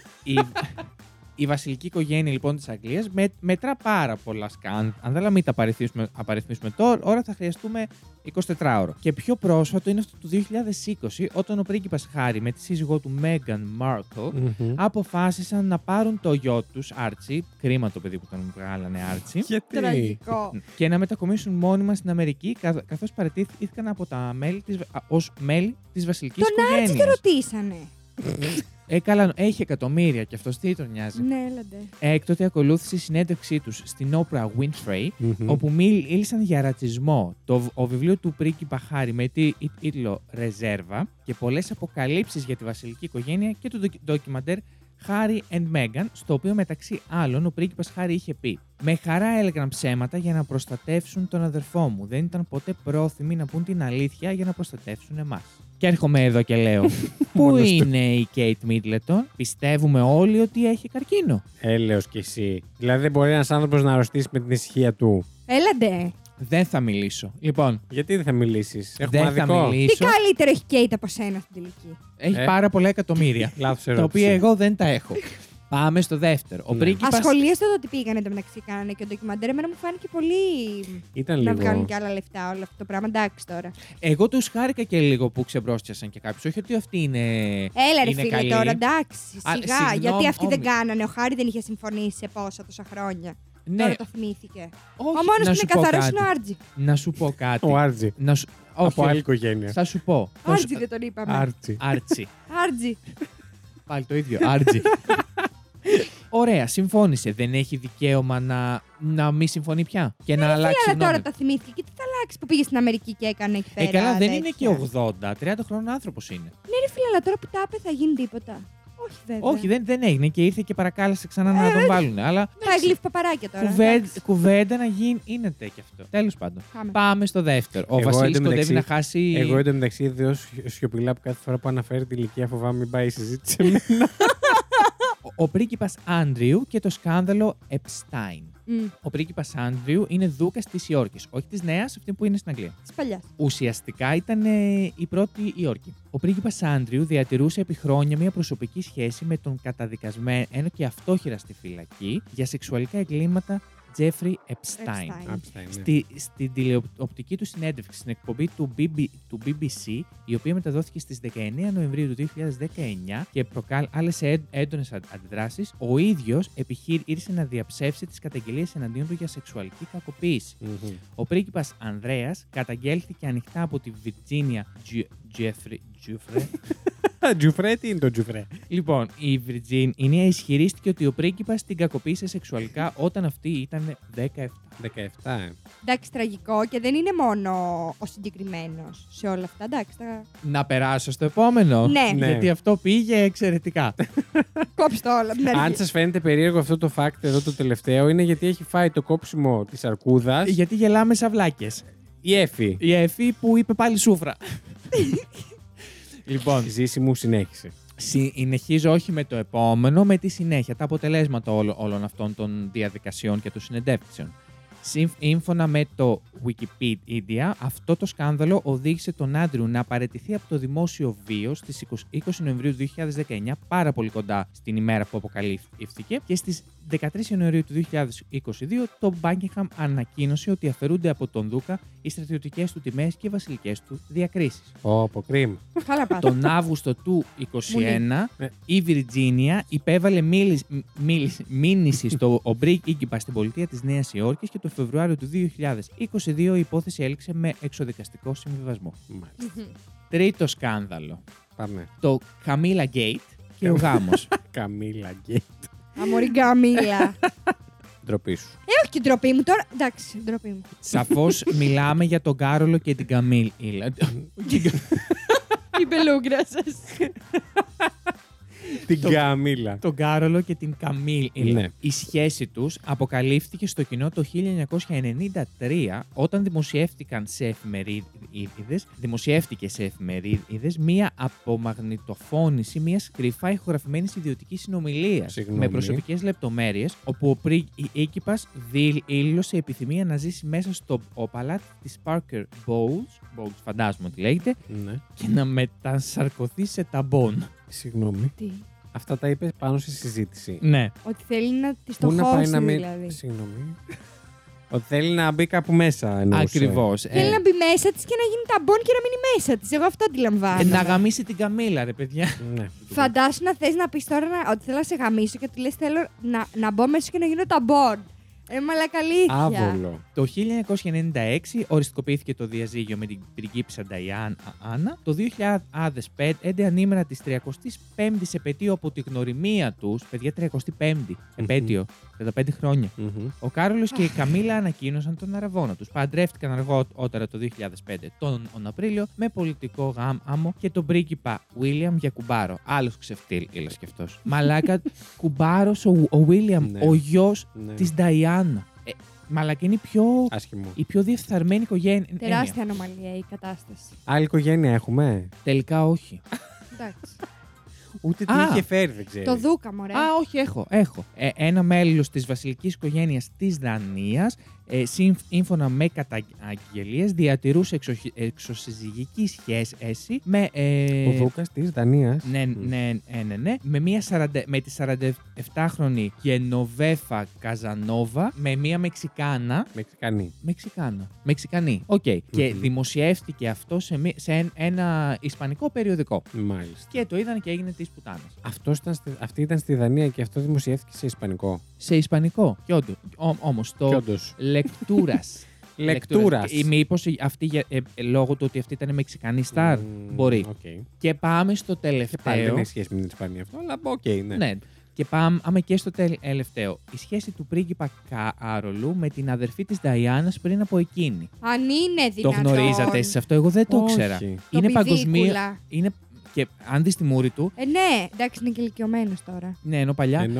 η βασιλική οικογένεια λοιπόν της Αγγλίας μετρά πάρα πολλά σκάνδαλα. Μην τα απαριθμίσουμε τώρα, θα χρειαστούμε 24 ώρο. Και πιο πρόσφατο είναι αυτό του 2020, όταν ο πρίγκιπας Χάρη με τη σύζυγό του Meghan Markle Μμμ. αποφάσισαν να πάρουν το γιο τους, Άρτσι, κρίμα το παιδί που τον βγάλανε Άρτσι, Γιατί? Τραγικό. και να μετακομίσουν μόνιμα στην Αμερική, καθώς παραιτήθηκαν από τα μέλη ως μέλη της βασιλικής Τον Άρτσι οικογένειας. το ρωτήσανε. Καλά, έχει εκατομμύρια και αυτό τι τον νοιάζει. Ναι, έλαντε. Έκτοτε ακολούθησε η συνέντευξή τους στην Oprah Winfrey, όπου μίλησαν για ρατσισμό, ο βιβλίο του πρίγκιπα Χάρη με τίτλο «Ρεζέρβα» και πολλές αποκαλύψεις για τη βασιλική οικογένεια και το ντοκιμαντέρ Harry and Meghan, στο οποίο μεταξύ άλλων ο πρίγκιπας Χάρη είχε πει: «Με χαρά έλεγαν ψέματα για να προστατεύσουν τον αδερφό μου. Δεν ήταν ποτέ πρόθυμοι να πούν την αλήθεια για να προστατεύσουν εμάς». Και έρχομαι εδώ και λέω: πού είναι η Κέιτ Μίτλετον? Πιστεύουμε όλοι ότι έχει καρκίνο. Έλεος κι εσύ. Δηλαδή δεν μπορεί ένας άνθρωπος να αρρωστήσει με την ησυχία του. Έλαντε. Δεν θα μιλήσω. Λοιπόν, Γιατί δεν θα μιλήσεις? Έχουμε δεν θα αδικό. μιλήσω. Τι καλύτερο έχει Κέιτ από σένα στην τελική? Έχει πάρα πολλά εκατομμύρια. Λάθος Τα ερώτηση. οποία εγώ δεν τα έχω. Πάμε στο δεύτερο. Ο Ναι. πρίγκιπας. Ασχολίαστο το ότι πήγανε το μεταξύ, κάνανε και το ντοκιμαντέρ. Εμένα μου φάνηκε πολύ. Ήταν Να λίγο. βγάλουν και άλλα λεφτά όλο αυτό το πράγμα. Εντάξει τώρα. Εγώ τους χάρηκα και λίγο που ξεμπρόστιασαν και κάποιους. Όχι ότι αυτή είναι. Έλα ρε είναι φίλε καλή. τώρα, εντάξει. Α, Σιγά. συγγνώμη, Γιατί αυτοί δεν όμοι. κάνανε. Ο Χάρη δεν είχε συμφωνήσει σε τόσα χρόνια. Ναι, Τώρα το θυμήθηκε. όχι, Ο να μόνος που σου είναι πω καθαρός κάτι. είναι ο Άρτζι. Να σου πω κάτι. Ο Άρτζι. Όχι, Από άλλη οικογένεια. θα σου πω. Άρτζι δεν τον είπαμε. Άρτσι. Άρτσι. Άρτζι. Πάλι το ίδιο. Άρτζι. Ωραία, συμφώνησε. Δεν έχει δικαίωμα να μην συμφωνεί πια και να αλλάξει Αλλά τώρα γνώμη. τα θυμήθηκε. Και τι θα αλλάξει που πήγε στην Αμερική και έκανε εκεί πέρα. Καλά, δεν είναι τέτοια. και 80, 30 χρόνων άνθρωπος είναι. Ναι, ρε φίλε, αλλά τώρα που τα είπε θα γίνει τίποτα. Όχι βέβαια. Όχι, δεν έγινε και ήρθε και παρακάλεσε ξανά να τον βάλουν. Αλλά Θα γλύφει παπαράκια τώρα. κουβέντα να γίνει είναι και αυτό. Τέλος πάντων. Πάμε. Πάμε στο δεύτερο. Ο Εγώ, Βασίλης εντωμεταξύ, κοντεύει να χάσει. Εγώ εντωμεταξύ ιδίω σιωπηλά που κάθε φορά που αναφέρει την ηλικία φοβάμαι μην πάει η συζήτηση σε μένα. Ο πρίγκιπας Άντριου και το σκάνδαλο Epstein. Μμ, Ο πρίγκιπας Άντριου είναι δούκας της Υόρκης, όχι της νέας, αυτή που είναι στην Αγγλία. της παλιάς. Ουσιαστικά ήταν η πρώτη Υόρκη. Ο πρίγκιπας Άντριου διατηρούσε επί χρόνια μια προσωπική σχέση με τον καταδικασμένο και αυτόχειρα στη φυλακή για σεξουαλικά εγκλήματα Jeffrey Epstein. Epstein, ναι. Στην τηλεοπτική του συνέντευξη στην εκπομπή του BBC, η οποία μεταδόθηκε στις 19 Νοεμβρίου του 2019 και προκάλεσε έντονες αντιδράσεις, ο ίδιος ήρθε να διαψεύσει τις καταγγελίες εναντίον του για σεξουαλική κακοποίηση. Μμμ. Ο πρίγκιπας Ανδρέας καταγγέλθηκε ανοιχτά από τη Βιρτζίνια Τζέφρι. Τζουφρέ, τι είναι το τζουφρέ? Λοιπόν, η Βιρτζίνια ισχυρίστηκε ότι ο πρίγκιπας την κακοποίησε σεξουαλικά όταν αυτή ήταν 17. 17, Εντάξει, τραγικό και δεν είναι μόνο ο συγκεκριμένος σε όλα αυτά. Εντάξει, Να περάσω στο επόμενο. Ναι. Ναι. Γιατί αυτό πήγε εξαιρετικά. κόψει το όλο. από την αρχή. Αν σας φαίνεται περίεργο αυτό το fact εδώ το τελευταίο, είναι γιατί έχει φάει το κόψιμο της αρκούδας Γιατί γελάμε σαυλάκες. η Έφη. Η Εφή που είπε πάλι σούφρα. Λοιπόν, Ζήση μου συνέχισε. συνεχίζω όχι με το επόμενο, με τη συνέχεια, τα αποτελέσματα όλων αυτών των διαδικασιών και των συνεντεύξεων. Σύμφωνα με το Wikipedia, αυτό το σκάνδαλο οδήγησε τον Άντριου να παραιτηθεί από το δημόσιο βίο στις 20 Νοεμβρίου του 2019, πάρα πολύ κοντά στην ημέρα που αποκαλύφθηκε, και στις 13 Ιανουαρίου του 2022 το Buckingham ανακοίνωσε ότι αφαιρούνται από τον Δούκα οι στρατιωτικές του τιμές και οι βασιλικές του διακρίσεις. Ω, κρίμα. Καλά πάτε. Τον Αύγουστο του 2021 Ναι. η Βιρτζίνια υπέβαλε μήνυση στο πρίγκιπα στην πολιτεία της Νέας Υόρκης και το Φεβρουάριο του 2022 η υπόθεση έληξε με εξοδικαστικό συμβιβασμό. Μάλιστα. Τρίτο σκάνδαλο. Πάμε. Το Καμίλα Γκέιτ και ο γάμος. Καμίλα γκέι. Αμοριγκά μίλα. Ντροπή σου. Όχι και ντροπή μου τώρα. Εντάξει, ντροπή μου. Σαφώς μιλάμε για τον Κάρολο και την Καμίλα. Η μπελούγκρα σας. Την Καμίλα. Τον Κάρολο και την Καμίλ. Ναι. Η σχέση τους αποκαλύφθηκε στο κοινό το 1993 όταν δημοσιεύτηκε σε εφημερίδες μία απομαγνητοφώνηση μιας κρυφά ηχογραφημένης ιδιωτικής συνομιλίας Συγγνώμη. με προσωπικές λεπτομέρειες, όπου ο πρίγκιπας δήλωσε επιθυμία να ζήσει μέσα στο παλάτι της Parker Bowles, φαντάζομαι ότι λέγεται, Ναι. και να μετασαρκωθεί σε ταμπόν. Συγγνώμη. Τι. Αυτά τα είπε πάνω στη συζήτηση. Ναι. Ότι θέλει να τη Πού να πάει στοχώσει να μην. δηλαδή. Συγγνώμη. Ότι θέλει να μπει κάπου μέσα. εννοούσε. Ακριβώς. Θέλει να μπει μέσα τη και να γίνει ταμπών και να μείνει μέσα τη. Εγώ αυτό αντιλαμβάνομαι. Να γαμίσει την Καμίλα, ρε παιδιά. Ναι. Φαντάσου να θε να πει τώρα ότι θέλω να σε γαμίσω και του λε: θέλω να μπω μέσα και να γίνω ταμπών. Μαλακαλήθεια. Άβολο. Το 1996 οριστικοποιήθηκε το διαζύγιο με την πριγκίπισσα Νταϊάννα. Το 2005, ανήμερα της 35ης επετείου από τη γνωριμία τους, παιδιά 35η επέτειο, 35 χρόνια, ο Κάρολος και η Καμίλα ανακοίνωσαν τον αραβόνα τους. Παντρεύτηκαν αργότερα το 2005, τον Απρίλιο, με πολιτικό γάμο και τον πρίγκιπα Βίλιαμ για κουμπάρο. Άλλος ξεφτύλας κι αυτός. Μαλάκα, κουμπάρος ο Βίλιαμ, Ναι. ο γιος Ναι. της Νταϊάννα. Μαλάκα είναι Άσχημο. η πιο διεφθαρμένη οικογένεια. Τεράστια ανομαλία η κατάσταση. Άλλη οικογένεια έχουμε. Τελικά όχι. Εντάξει. Ούτε τι Α. είχε φέρει, δεν ξέρω. Το Δούκα, μωρέ. Α, όχι, έχω. Ένα μέλος της βασιλικής οικογένειας της Δανίας, σύμφωνα με καταγγελίες, διατηρούσε εξωσυζυγική σχέση με. Ο Δούκας της Δανίας. Ναι. Με τη 47χρονη Γενοβέφα Καζανόβα, με μία Μεξικάνα. Μεξικανή. Οκ. Και δημοσιεύτηκε αυτό σε ένα ισπανικό περιοδικό. Μάλιστα. Και το είδαν και έγινε της πουτάνας. Αυτή ήταν στη Δανία και αυτό δημοσιεύτηκε σε ισπανικό. Σε ισπανικό. Και όμως Και το όντως. Λεκτούρας. Λεκτούρας. Ή μήπως αυτή, λόγω του ότι αυτή ήταν Μεξικανή στάρ. Μπορεί. Okay. Και πάμε στο Πάλι δεν τελευταίο. έχει σχέση με την Ισπανία αυτό, αλλά οκ, ναι. Ναι. Και πάμε και στο τελευταίο. Η σχέση του πρίγκιπα Κάρολου με την αδερφή της Νταϊάνας πριν από εκείνη. Αν είναι Το δυνατόν. γνωρίζατε εσείς αυτό, εγώ δεν το Όχι. ήξερα. Το Είναι παγκοσμίω. πηδίκουλα. Είναι. Και αν δεις τη μούρη του. Ναι, εντάξει, είναι και ηλικιωμένος τώρα. Ναι, ενώ παλιά. Ενώ...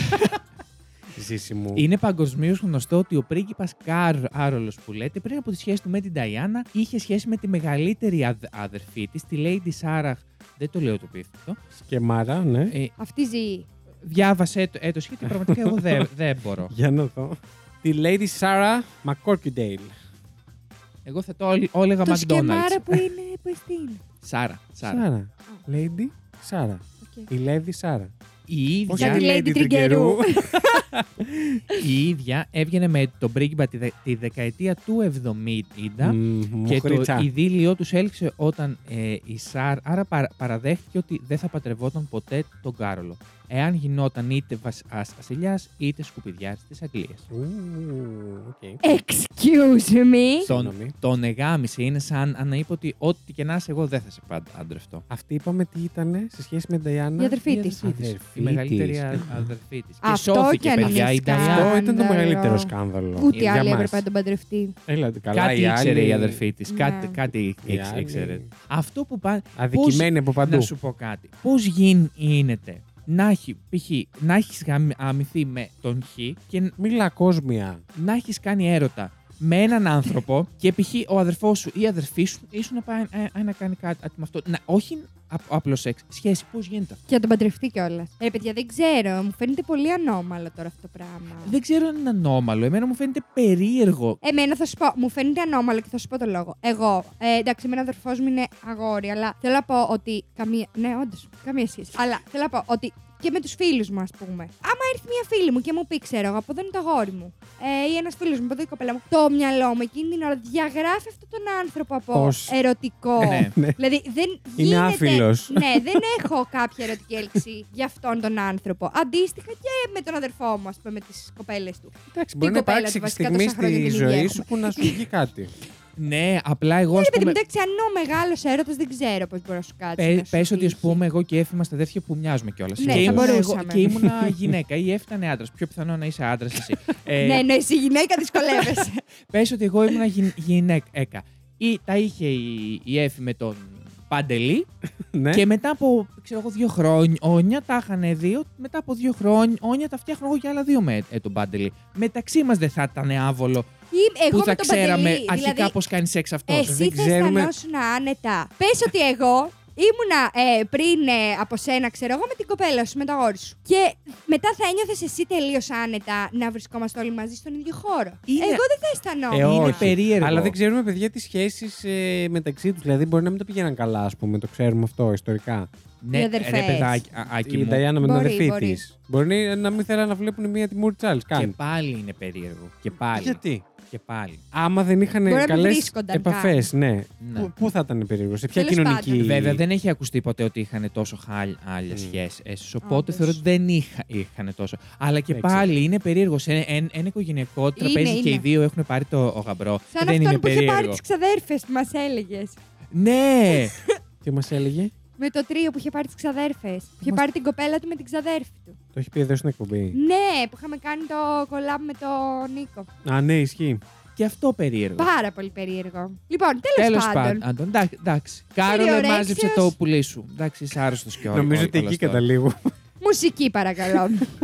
Ζήση μου. Είναι παγκοσμίω γνωστό ότι ο πρίγκιπας Κάρολος που λέτε, πριν από τη σχέση του με την Νταϊάννα, είχε σχέση με τη μεγαλύτερη αδερφή της, τη Lady Sarah. Δεν το λέω το πίθητο. Σκεμάρα, ναι. Αυτή ζει. Διάβασε το σχέδιο, πραγματικά εγώ δεν μπορώ. Για να δω. Τη Lady Sarah McCorkindale. Εγώ θα το έλεγα Το McDonald's. σκεμάρα που είναι, πες τι είναι. Σάρα. Σάρα. Lady Sarah. Οκ. Η Lady Sarah. Η Όχι ίδια, τη Lady Τριγκερού. η ίδια έβγαινε με τον πρίγκιπα τη δεκαετία του 70 και το ειδήλιο τους έληξε όταν η Άρα παραδέχτηκε ότι δεν θα παντρευόταν ποτέ τον Κάρολο, εάν γινόταν είτε βασιλιάς είτε σκουπιδιάρης της Αγγλίας. Excuse me. Τον εγάμισε, είναι σαν να είπε ότι ό,τι και να είσαι εγώ δεν θα σε παντρευτώ. Αυτή είπαμε τι ήταν σε σχέση με την Νταϊάννα. Η αδερφή της. Η μεγαλύτερη αδερφή της. Και Αυτό σώθηκε, κι αν παιδιά, είναι η Νταϊάννα. Αυτό ήταν το Σκάνδαλο. μεγαλύτερο σκάνδαλο. Ούτε Για άλλη μας. έπρεπε να τον παντρευτεί. Έλα, καλά, Κάτι οι ήξερε άλλοι- η αδερφή της. Ναι. Κάτι Οι άλλοι- ήξερε. Αυτό που πάει. Αδικημένοι από παντού. Να σου πω κάτι. Πώς γίνεται να έχει, π.χ. να έχεις γαμηθεί με τον Χ και Μίλα κόσμια. να έχεις κάνει έρωτα με έναν άνθρωπο και π.χ. ο αδερφός σου ή η αδερφή σου ήσουν να πάει να κάνει κάτι με αυτό. Όχι απλό σεξ. Σχέση. Πώς γίνεται αυτό. Και να τον παντρευτεί κιόλα. Παιδιά, δεν ξέρω. Μου φαίνεται πολύ ανώμαλο τώρα αυτό το πράγμα. Δεν ξέρω αν είναι ανώμαλο. Εμένα μου φαίνεται περίεργο. Εμένα θα σου πω, μου φαίνεται ανώμαλο και θα σου πω το λόγο. Εγώ, εντάξει, εμένα αδερφός μου είναι αγόρι, αλλά θέλω να πω ότι. Ναι, όντως, καμία σχέση. Αλλά θέλω να πω ότι και με τους φίλους μου, ας πούμε. Άμα έρθει μια φίλη μου και μου πει, ξέρω εγώ, από εδώ είναι το αγόρι μου. Ή ένας φίλος μου, από εδώ η κοπέλα μου. Το μυαλό μου εκείνη την ώρα διαγράφει αυτόν τον άνθρωπο από Πώς? ερωτικό. Ναι. Δηλαδή δεν Είναι γίνεται. άφιλος. Ναι, δεν έχω κάποια ερωτική έλξη για αυτόν τον άνθρωπο. Αντίστοιχα και με τον αδερφό μου, ας πούμε, με τις κοπέλες του. Εντάξει, μπορεί να κοπέλα υπάρξει του, και βασικά, στιγμή τόσα χρόνια στη την ίδια ζωή έχουμε. σου που να σου βγει κάτι. Ναι, απλά εγώ. ας Ρε παιδί μου, πούμε, εντάξει, αν είναι ο μεγάλο έρωτα, δεν ξέρω πώ μπορεί να σου κάτσει. να σου Πες ότι, ας τύχει. πούμε, εγώ και η Εφη είμαστε αδέρφια που μοιάζουμε κιόλα. Ναι, και, θα ήμουνα μπορούσαμε. και ήμουνα γυναίκα. Η Εφη ήταν άντρα. Πιο πιθανό να είσαι άντρα εσύ. Ναι, ναι, εσύ γυναίκα δυσκολεύεσαι. Πες ότι εγώ ήμουνα γυναίκα. Ή τα είχε η Εφη με τον Παντελή Ναι. και μετά από, ξέρω εγώ, 2 χρόνια τα είχαν δύο. Μετά από 2 χρόνια τα φτιάχνω εγώ για άλλα 2 με τον Παντελή. Μεταξύ μας δεν θα ήταν άβολο Ή εγώ που με θα τον ξέραμε Παντελή. αρχικά Δηλαδή, πώς κάνει σεξ αυτό. εσύ δεν θα ξέρουμε. αισθανόσουν άνετα. Πες ότι εγώ ήμουνα πριν από σένα, ξέρω εγώ, με την κοπέλα σου, με το αγόρι σου. Και μετά θα ένιωθες εσύ τελείως άνετα να βρισκόμαστε όλοι μαζί στον ίδιο χώρο. Είναι- Εγώ δεν θα αισθανόμουν. Είναι όχι. περίεργο. Αλλά δεν ξέρουμε, παιδιά, τις σχέσεις μεταξύ τους. Δηλαδή, μπορεί να μην το πήγαιναν καλά, ας πούμε. Το ξέρουμε αυτό ιστορικά. Ναι, Οι αδερφές. ρε παιδάκι Η μου. Νταϊάννα με την Μπορεί, αδερφή μπορεί. της. Μπορεί να μην θέλουν να βλέπουν μία τη μούρη της άλλης. Και Καν. πάλι είναι περίεργο. Και πάλι. Γιατί. Και πάλι. Άμα δεν είχαν Μπορεί να μην καλές βρίσκονταν επαφές, ναι. Ναι. Πού θα ήταν περίεργο, σε ποια Τέλος κοινωνική. πάντων. Βέβαια, δεν έχει ακουστεί ποτέ ότι είχαν τόσο χάλια σχέσεις. Οπότε Όντως. θεωρώ ότι δεν είχαν τόσο. Αλλά και Δεν πάλι είναι περίεργο. Ένα οικογενειακό τραπέζι και είναι. οι δύο έχουν πάρει το γαμπρό. Σαν δεν είναι αυτόν που είχε πάρει περίεργο. τις ξαδέρφες που μας έλεγες. Ναι! Τι μας έλεγε, Με το τρίο που είχε πάρει τις ξαδέρφες. Που είχε πάρει την κοπέλα του με την ξαδέρφη του. το έχει πει εδώ στην εκπομπή. Ναι, που είχαμε κάνει το collab με τον Νίκο. Α, ναι, ισχύει. Και αυτό περίεργο. Πάρα πολύ περίεργο. Λοιπόν, τέλος πάντων. Εντάξει. Κάρολε, Περιορέξεως. μάζεψε το πουλί σου. Εντάξει, είσαι άρρωστος και όλο. Νομίζω ότι εκεί καταλήγω. Μουσική, παρακαλώ.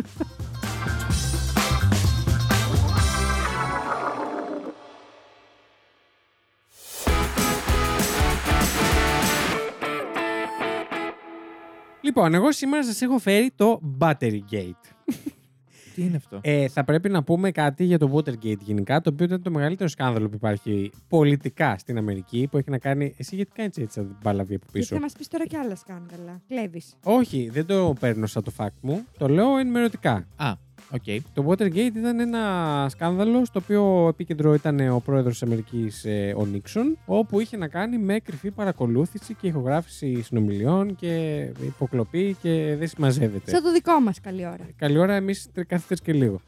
Λοιπόν, εγώ σήμερα σας έχω φέρει το Battery Gate. Τι είναι αυτό? Θα πρέπει να πούμε κάτι για το Watergate γενικά, το οποίο ήταν το μεγαλύτερο σκάνδαλο που υπάρχει πολιτικά στην Αμερική, που έχει να κάνει. Εσύ γιατί κάνεις έτσι σαν την μπάλαβη από Γιατί πίσω? θα μας πεις τώρα κι άλλα σκάνδαλα. Κλέβεις. Όχι, δεν το παίρνω σαν το fact μου. Το λέω ενημερωτικά. Α, οκ. Το Watergate ήταν ένα σκάνδαλο στο οποίο επίκεντρο ήταν ο πρόεδρος της Αμερικής, ο Νίξον, όπου είχε να κάνει με κρυφή παρακολούθηση και ηχογράφηση συνομιλιών και υποκλοπή και δεν συμμαζεύεται. Σαν το δικό μας, καλή ώρα. Καλή ώρα, εμείς κάθε και λίγο.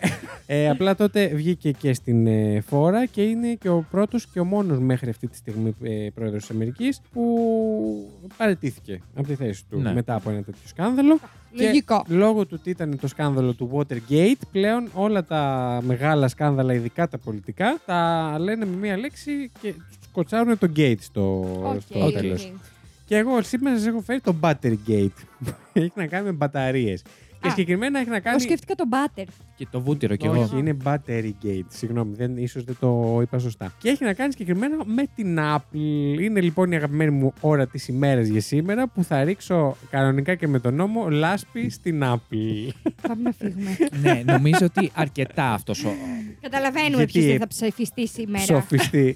Απλά τότε βγήκε και στην φόρα και είναι και ο πρώτος και ο μόνος μέχρι αυτή τη στιγμή πρόεδρος της Αμερικής που παραιτήθηκε από τη θέση του μετά από ένα τέτοιο σκάνδαλο. Λογικό. Και λόγω του ότι ήταν το σκάνδαλο του Watergate, πλέον όλα τα μεγάλα σκάνδαλα, ειδικά τα πολιτικά, τα λένε με μία λέξη και σκοτσάρουν το gate στο τέλος. Και εγώ σήμερα σας έχω φέρει το Battery Gate. Έχει να κάνει με μπαταρίες. Και συγκεκριμένα έχει να κάνει. Εγώ σκέφτηκα το butter. Και το βούτυρο κι Όχι, εγώ. είναι Battery Gate. Συγγνώμη, ίσως δεν το είπα σωστά. Και έχει να κάνει συγκεκριμένα με την Apple. Είναι λοιπόν η αγαπημένη μου ώρα της ημέρας για σήμερα που θα ρίξω κανονικά και με τον νόμο λάσπη στην Apple. Πάμε να φύγουμε. Ναι, νομίζω ότι αρκετά αυτός ο. Καταλαβαίνουμε Γιατί ποιος δεν θα ψηφιστεί σήμερα. Ψοφιστή.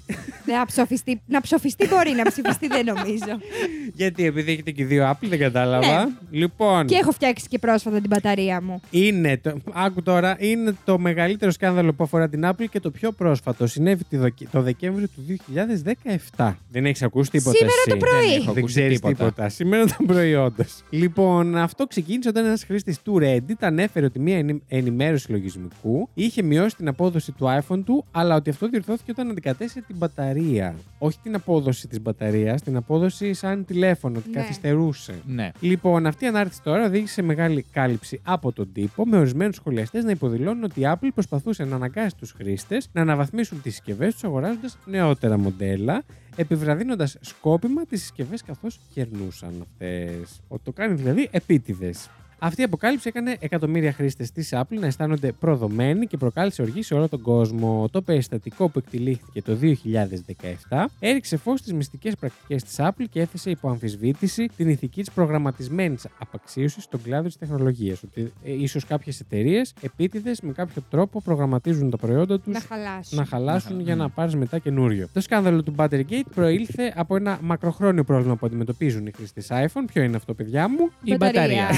Να ψοφιστεί μπορεί, να ψηφιστεί δεν νομίζω. Γιατί επειδή έχετε και δύο Apple, δεν κατάλαβα. Ναι. Λοιπόν. Και έχω φτιάξει και πρόσφατα την μπαταρία μου. Είναι άκου τώρα, είναι το μεγαλύτερο σκάνδαλο που αφορά την Apple και το πιο πρόσφατο. Συνέβη το Δεκέμβριο του 2017. Δεν έχεις ακούσει τίποτα? Σήμερα εσύ? το πρωί. Δεν έχω Δεν ακούσει ξέρεις τίποτα. τίποτα. Σήμερα το πρωί, όντως. Λοιπόν, αυτό ξεκίνησε όταν ένας χρήστης του Reddit ανέφερε ότι μία ενημέρωση λογισμικού είχε μειώσει την απόδοση του iPhone του, αλλά ότι αυτό διορθώθηκε όταν αντικατέστησε την μπαταρία. Όχι την απόδοση της μπαταρίας, την απόδοση σαν τηλέφωνο, ότι Ναι. καθυστερούσε. Ναι. Λοιπόν, αυτή η ανάρτηση τώρα οδήγησε σε μεγάλη κάλυψη από τον τύπο, με ορισμένους σχολιαστές να υποδηλώνουν ότι η Apple προσπαθούσε να αναγκάσει τους χρήστες να αναβαθμίσουν τις συσκευές τους αγοράζοντας νεότερα μοντέλα, επιβραδύνοντας σκόπιμα τις συσκευές καθώς κερνούσαν αυτές. Το κάνει δηλαδή επίτηδες. Αυτή η αποκάλυψη έκανε εκατομμύρια χρήστες της Apple να αισθάνονται προδομένοι και προκάλεσε οργή σε όλο τον κόσμο. Το περιστατικό που εκτελήχθηκε το 2017 έριξε φως στις μυστικές πρακτικές της Apple και έθεσε υπό αμφισβήτηση την ηθική της προγραμματισμένης απαξίωσης στον κλάδο της τεχνολογίας. Ότι ίσως κάποιες εταιρείες επίτηδες με κάποιο τρόπο προγραμματίζουν τα προϊόντα τους Να χαλάσουν για να πάρεις μετά καινούριο. Το σκάνδαλο του Batterygate προήλθε από ένα μακροχρόνιο πρόβλημα που αντιμετωπίζουν οι χρήστες iPhone. Ποιο είναι αυτό, παιδιά μου? Η μπαταρία.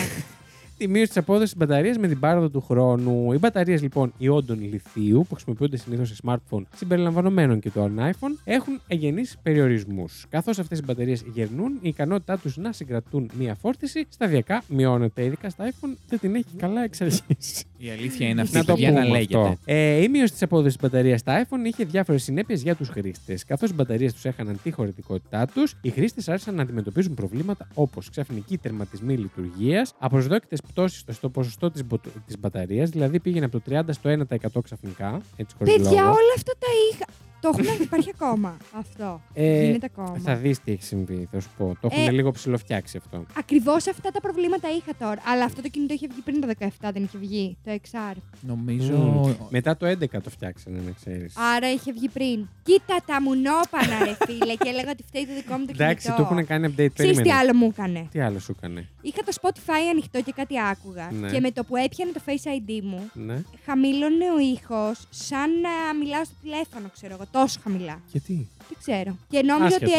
Τη μείωση τη απόδοση τη μπαταρία με την πάροδο του χρόνου. Οι μπαταρίες λοιπόν ιόντων λιθίου, που χρησιμοποιούνται συνήθως σε smartphone συμπεριλαμβανομένων και των iPhone, έχουν εγγενείς περιορισμούς. Καθώς αυτές οι μπαταρίες γερνούν, η ικανότητά τους να συγκρατούν μία φόρτιση σταδιακά μειώνεται. Ειδικά στα iPhone δεν την έχει καλά εξ αρχής. Η αλήθεια είναι αυτή, Να το παιδιά, να πούμε λέγεται. αυτό. Η μείωση τη απόδοση τη μπαταρία στα iPhone είχε διάφορες συνέπειες για τους χρήστες. Καθώς οι μπαταρίες τους έχαναν τη χωρητικότητά τους, οι χρήστες άρχισαν να αντιμετωπίζουν προβλήματα όπως ξαφνικοί τερματισμοί λειτουργίας, απροσδόκητες πτώσεις στο ποσοστό της μπαταρίας, δηλαδή πήγαινε από το 30% στο 1% ξαφνικά. Έτσι, χωρίς Παιδιά, λόγο. όλα αυτά τα είχα. Το έχουν, υπάρχει ακόμα αυτό. Γίνεται ακόμα. Θα δεις τι έχει συμβεί, θα σου πω. Το έχουν λίγο ψηλοφτιάξει αυτό. Ακριβώς αυτά τα προβλήματα είχα τώρα. Αλλά αυτό το κινητό είχε βγει πριν το 17, δεν είχε βγει. Το XR. Νομίζω. Μετά το 11 το φτιάξανε, να ξέρεις. Άρα είχε βγει πριν. Κοίτα τα μουνόπανα, ρε φίλε. Και έλεγα ότι φταίει το δικό μου το κινητό. Εντάξει, το έχουν κάνει update. Ξέρεις τι άλλο μου έκανε? Τι άλλο σου έκανε? Είχα το Spotify ανοιχτό και κάτι άκουγα. Ναι. Και με το που έπιανε το Face ID μου, Ναι. χαμήλωνε ο ήχος σαν να μιλάω στο τηλέφωνο, ξέρω εγώ. Τόσο χαμηλά. Γιατί? Δεν ξέρω. Και νόμιζα Άσχετο. ότι έχει.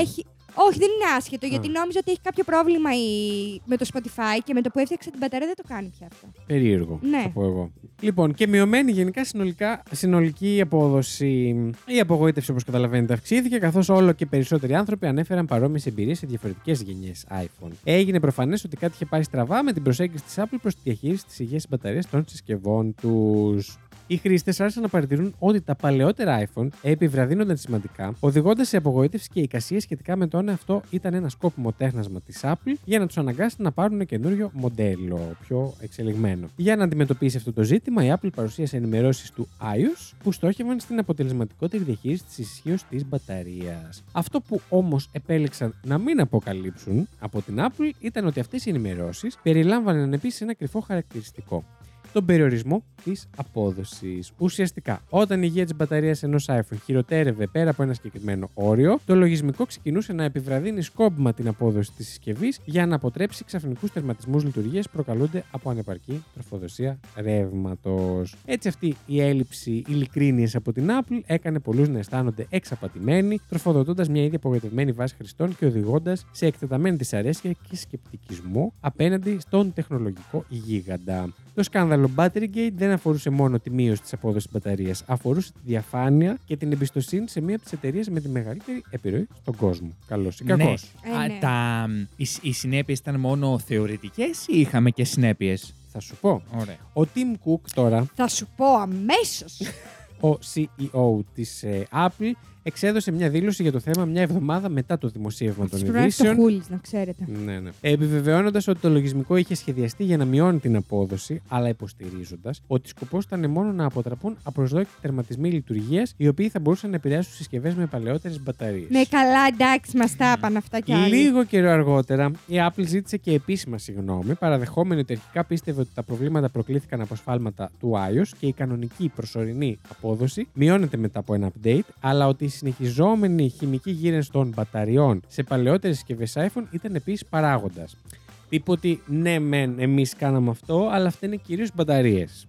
Όχι, δεν είναι άσχετο, γιατί νόμιζα ότι έχει κάποιο πρόβλημα με το Spotify και με το που έφτιαξε την μπαταρία δεν το κάνει πια αυτό. Περίεργο, Ναι. θα πω εγώ. Λοιπόν, και μειωμένη γενικά συνολική απόδοση. Η απογοήτευση, όπως καταλαβαίνετε, αυξήθηκε, καθώς όλο και περισσότεροι άνθρωποι ανέφεραν παρόμοιες εμπειρίες σε διαφορετικές γενιές iPhone. Έγινε προφανές ότι κάτι είχε πάει στραβά με την προσέγγιση της Apple προς τη διαχείριση της υγείας της μπαταρίας των συσκευών τους. Οι χρήστες άρχισαν να παρατηρούν ότι τα παλαιότερα iPhone επιβραδύνονταν σημαντικά, οδηγώντας σε απογοήτευση και εικασίες σχετικά με το αν αυτό ήταν ένα σκόπιμο τέχνασμα της Apple για να τους αναγκάσει να πάρουν καινούριο μοντέλο, πιο εξελιγμένο. Για να αντιμετωπίσει αυτό το ζήτημα, η Apple παρουσίασε ενημερώσεις του iOS που στόχευαν στην αποτελεσματικότερη διαχείριση της ισχύως της μπαταρίας. Αυτό που όμως επέλεξαν να μην αποκαλύψουν από την Apple ήταν ότι αυτές οι ενημερώσεις περιλάμβαναν επίσης ένα κρυφό χαρακτηριστικό: τον περιορισμό της απόδοσης. Ουσιαστικά, όταν η υγεία της μπαταρίας ενός iPhone χειροτέρευε πέρα από ένα συγκεκριμένο όριο, το λογισμικό ξεκινούσε να επιβραδύνει σκόπιμα την απόδοση της συσκευής για να αποτρέψει ξαφνικούς τερματισμούς λειτουργίας που προκαλούνται από ανεπαρκή τροφοδοσία ρεύματος. Έτσι, αυτή η έλλειψη ειλικρίνειας από την Apple έκανε πολλούς να αισθάνονται εξαπατημένοι, τροφοδοτώντας μια ήδη απογοητευμένη βάση χρηστών και οδηγώντας σε εκτεταμένη δυσαρέσκεια και σκεπτικισμό απέναντι στον τεχνολογικό γίγαντα. Το σκάνδαλο Batterygate δεν αφορούσε μόνο τη μείωση της απόδοσης της μπαταρίας, αφορούσε τη διαφάνεια και την εμπιστοσύνη σε μία από τις εταιρείες με τη μεγαλύτερη επιρροή στον κόσμο. Καλώς ή κακώς. Ναι. Οι συνέπειες ήταν μόνο θεωρητικές ή είχαμε και συνέπειες? Θα σου πω. Ωραία. Ο Tim Cook τώρα, Θα σου πω αμέσως. ο CEO της Apple, εξέδωσε μια δήλωση για το θέμα μια εβδομάδα μετά το δημοσίευμα των ειδήσεων. Το Χούλης, να ξέρετε. Ναι. Επιβεβαιώνοντας ότι το λογισμικό είχε σχεδιαστεί για να μειώνει την απόδοση, αλλά υποστηρίζοντας ότι σκοπός ήταν μόνο να αποτραπούν απροσδόκητοι τερματισμοί λειτουργίας, οι οποίοι θα μπορούσαν να επηρεάσουν συσκευές με παλαιότερες μπαταρίες. Ναι, καλά, εντάξει, μας τα είπαν αυτά κι άλλοι. Λίγο καιρό αργότερα, η Apple ζήτησε και επίσημα συγγνώμη, παραδεχόμενη ότι αρχικά πίστευε ότι τα προβλήματα προκλήθηκαν από σφάλματα του iOS και η κανονική προσωρινή απόδοση μειώνεται μετά από ένα update, αλλά ότι η συνεχιζόμενη χημική γύρενση των μπαταριών σε παλαιότερες συσκευές iPhone ήταν επίσης παράγοντας. Είπε ότι ναι, μεν, εμείς κάναμε αυτό, αλλά αυτά είναι κυρίως μπαταρίες.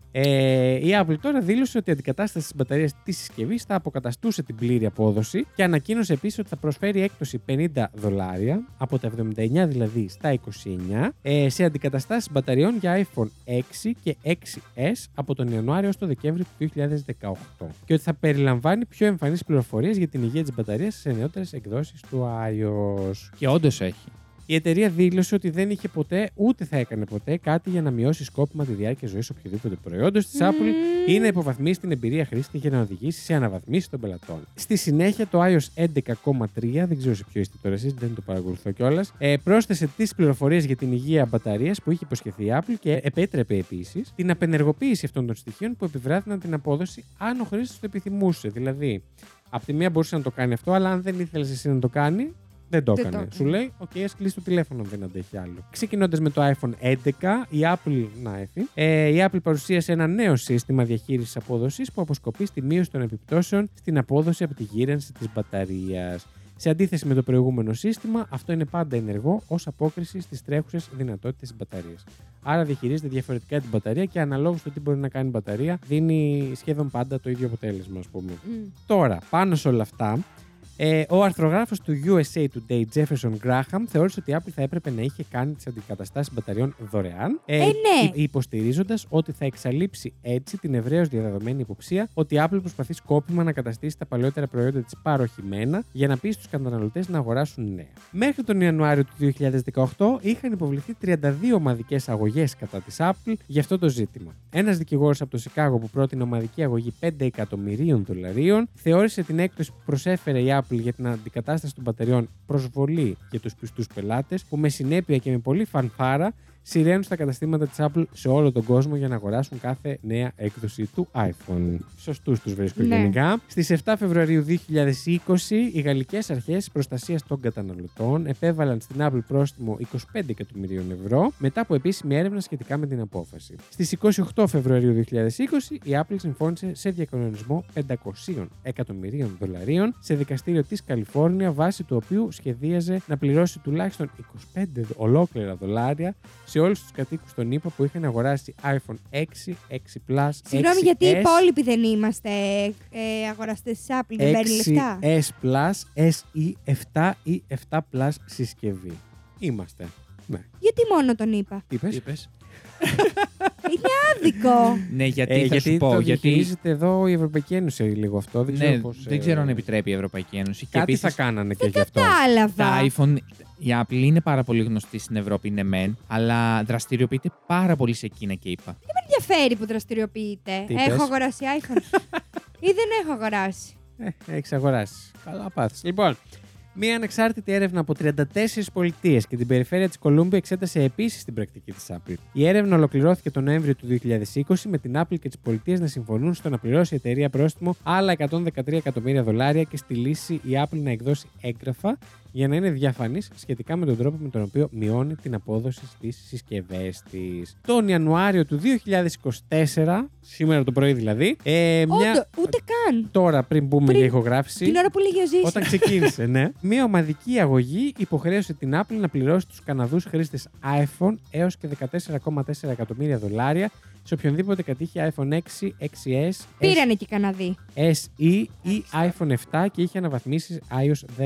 Η Apple τώρα δήλωσε ότι η αντικατάσταση της μπαταρίας της συσκευής θα αποκαταστούσε την πλήρη απόδοση και ανακοίνωσε επίσης ότι θα προσφέρει έκπτωση $50, από τα 79 δηλαδή στα 29, σε αντικαταστάσεις μπαταριών για iPhone 6 και 6S από τον Ιανουάριο ως τον Δεκέμβριο του 2018 και ότι θα περιλαμβάνει πιο εμφανείς πληροφορίες για την υγεία της μπαταρίας σε νεότερες εκδόσεις του iOS. Και όντως έχει. Η εταιρεία δήλωσε ότι δεν είχε ποτέ ούτε θα έκανε ποτέ κάτι για να μειώσει σκόπιμα τη διάρκεια ζωής οποιοδήποτε προϊόντος της Apple ή να υποβαθμίσει την εμπειρία χρήστη για να οδηγήσει σε αναβαθμίσεις των πελατών. Στη συνέχεια, το iOS 11.3, δεν ξέρω σε ποιο είστε τώρα εσείς, δεν το παρακολουθώ κιόλας, πρόσθεσε τις πληροφορίες για την υγεία μπαταρίας που είχε υποσχεθεί η Apple και επέτρεπε επίσης την απενεργοποίηση αυτών των στοιχείων που επιβράδυναν την απόδοση αν ο χρήστης το επιθυμούσε. Δηλαδή, από τη μία μπορούσε να το κάνει αυτό, αλλά αν δεν ήθελες εσύ να το κάνει, δεν το έκανε. Σου λέει, OK, ας κλείσει το τηλέφωνο αν δεν αντέχει άλλο. Ξεκινώντας με το iPhone 11, η Apple, η Apple παρουσίασε ένα νέο σύστημα διαχείρισης απόδοσης που αποσκοπεί στη μείωση των επιπτώσεων στην απόδοση από τη γύρανση της μπαταρίας. Σε αντίθεση με το προηγούμενο σύστημα, αυτό είναι πάντα ενεργό ως απόκριση στις τρέχουσες δυνατότητες της μπαταρίας. Άρα διαχειρίζεται διαφορετικά την μπαταρία και αναλόγως το τι μπορεί να κάνει η μπαταρία, δίνει σχεδόν πάντα το ίδιο αποτέλεσμα, ας πούμε. Τώρα, πάνω σε όλα αυτά, ο αρθρογράφος του USA Today, Jefferson Graham, θεώρησε ότι η Apple θα έπρεπε να είχε κάνει τις αντικαταστάσεις μπαταριών δωρεάν, ναι. υποστηρίζοντας ότι θα εξαλείψει έτσι την ευρέως διαδεδομένη υποψία ότι η Apple προσπαθεί σκόπιμα να καταστήσει τα παλαιότερα προϊόντα της παροχημένα για να πείσει τους καταναλωτές να αγοράσουν νέα. Μέχρι τον Ιανουάριο του 2018 είχαν υποβληθεί 32 ομαδικές αγωγές κατά της Apple για αυτό το ζήτημα. Ένας δικηγόρος από το Σικάγο που πρότεινε ομαδική αγωγή $5 εκατομμυρίων θεώρησε την έκπτωση που προσέφερε η Apple για την αντικατάσταση των μπαταριών προσβολή για τους πιστούς πελάτες που με συνέπεια και με πολύ φανφάρα σειραίνουν στα καταστήματα της Apple σε όλο τον κόσμο για να αγοράσουν κάθε νέα έκδοση του iPhone. Σωστούς τους βρίσκω γενικά. Στις 7 Φεβρουαρίου 2020, οι γαλλικές αρχές προστασίας των καταναλωτών επέβαλαν στην Apple πρόστιμο $25 εκατομμυρίων μετά από επίσημη έρευνα σχετικά με την απόφαση. Στις 28 Φεβρουαρίου 2020, η Apple συμφώνησε σε διακανονισμό $500 εκατομμυρίων σε δικαστήριο της Καλιφόρνια, βάσει του οποίου σχεδίαζε να πληρώσει τουλάχιστον $25 ολόκληρα σε όλους τους κατοίκους των ΗΠΑ που είχαν αγοράσει iPhone 6, 6 Plus, Συγγνώμη, 6S, γιατί οι υπόλοιποι δεν είμαστε αγοραστές της Apple, δεν παίρνει λεφτά. 6S Plus, SE 7 ή 7 Plus συσκευή. Είμαστε. Ναι. Γιατί μόνο τον είπα. Τι είπες? Είπες. Είναι άδικο. Ναι, γιατί θα σου το πω. διαχειρίζεται εδώ η Ευρωπαϊκή Ένωση λίγο αυτό. Δεν ξέρω Ναι, πώς, δεν ξέρω αν επιτρέπει η Ευρωπαϊκή Ένωση. Και Κάτι επίσης, θα κάνανε και γι' αυτό. Κατάλαβα. τα iPhone, η Apple είναι πάρα πολύ γνωστή στην Ευρώπη, είναι μεν, αλλά δραστηριοποιείται πάρα πολύ σε Κίνα και ΗΠΑ. Δεν με ενδιαφέρει που δραστηριοποιείται. Τι είπες? Έχω αγοράσει iPhone. Ή δεν έχω αγοράσει. Έχεις αγοράσει. Καλά πάθεις. Λοιπόν, μία ανεξάρτητη έρευνα από 34 πολιτείες και την περιφέρεια της Κολούμπια εξέτασε επίσης την πρακτική της Apple. Η έρευνα ολοκληρώθηκε τον Νοέμβριο του 2020 με την Apple και τις πολιτείες να συμφωνούν στο να πληρώσει η εταιρεία πρόστιμο άλλα $113 εκατομμύρια και στη λύση η Apple να εκδώσει έγγραφα για να είναι διαφανής σχετικά με τον τρόπο με τον οποίο μειώνει την απόδοση στις συσκευές της. Τον Ιανουάριο του 2024, σήμερα το πρωί δηλαδή, Ούτε καν. τώρα πριν μπούμε για ηχογράφηση. Την ώρα που λέγει ο Ζήσης. Όταν ξεκίνησε, ναι. Μια ομαδική αγωγή υποχρέωσε την Apple να πληρώσει τους Καναδούς χρήστες iPhone έως και $14,4 εκατομμύρια σε οποιονδήποτε κατήχε iPhone 6, 6S, Πήρανε και οι Καναδοί. SE ή iPhone 7 και είχε αναβαθμίσεις iOS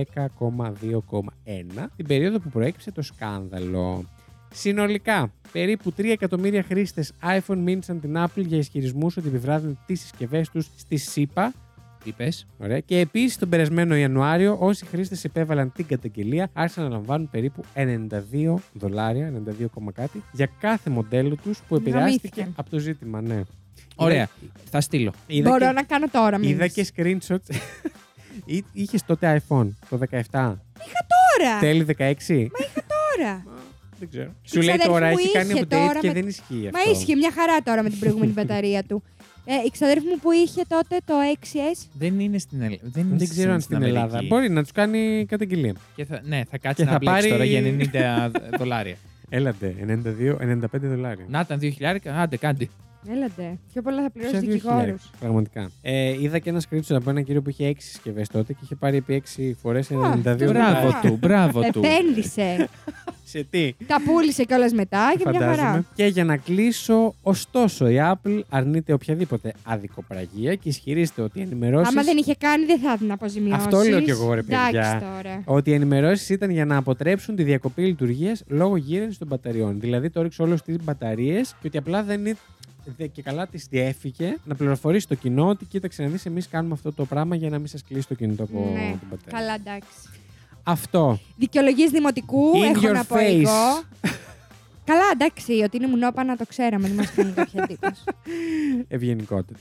10,2,1 την περίοδο που προέκυψε το σκάνδαλο. Συνολικά, περίπου 3 εκατομμύρια χρήστες iPhone μήνυσαν την Apple για ισχυρισμούς ότι επιβράδυνε τις συσκευές τους στη ΣΥΠΑ. Είπες. Ωραία. Και επίσης τον περασμένο Ιανουάριο, όσοι χρήστες επέβαλαν την καταγγελία, άρχισαν να λαμβάνουν περίπου $92, 92, κάτι, για κάθε μοντέλο τους που επηρεάστηκε Γαμήθηκαν. από το ζήτημα. Ναι. Ωραία. Θα στείλω. Μπορώ να κάνω τώρα Είδα μήνυση. και screenshots. Είχες τότε iPhone το 17. Τώρα. Τέλη 16. Τώρα. Δεν ξέρω. Σου λέει ξαδέρφη τώρα, μου έχει κάνει είχε update τώρα και με- δεν ισχύει αυτό. Μα ίσχυε μια χαρά τώρα με την προηγούμενη μπαταρία του. Η ξαδέρφη μου που είχε τότε το 6S. Δεν είναι στην Ελλάδα. Δεν ξέρω αν στην Ελλάδα. Μπορεί να τους κάνει καταγγελία. Και ναι, θα κάτσει Και να θα μπλέξει πάρει- τώρα για $90. Έλατε, $95. Να ήταν $2.000, άντε κάντε. Έλατε. Πιο πολλά θα πληρώσει Ποια 2.000, δικηγόρου. πραγματικά. Είδα και ένα screenshot από έναν κύριο που είχε 6 συσκευές τότε και είχε πάρει επί 6 φορές $92. Μπράβο του, μπράβο του. Επένδυσε. Σε τι? Τα πούλησε κιόλα μετά και μια χαρά. Φαντάζομαι. Και για να κλείσω, ωστόσο η Apple αρνείται οποιαδήποτε αδικοπραγία και ισχυρίζεται ότι οι ενημερώσεις. Άμα δεν είχε κάνει, δεν θα την αποζημιώσει. Αυτό λέω κι εγώ, ρε παιδιά. Εντάξει τώρα. Ότι οι ενημερώσεις ήταν για να αποτρέψουν τη διακοπή λειτουργίας λόγω γύρενσης των μπαταριών. Δηλαδή το έριξε όλο στις μπαταρίες και ότι απλά δεν είναι. Και καλά τη διέφυγε να πληροφορήσει το κοινό ότι κοίταξε να δεις, εμείς κάνουμε αυτό το πράγμα για να μην σας κλείσει το κινητό από Ναι, την μπαταρία. καλά, εντάξει. Αυτό. Δικαιολογίες δημοτικού, In έχω your να πω face. εγώ. Καλά, εντάξει, ότι είναι μουνόπανα το ξέραμε, δεν μας κάνει κάποια εντύπωση. Ευγενικότητα.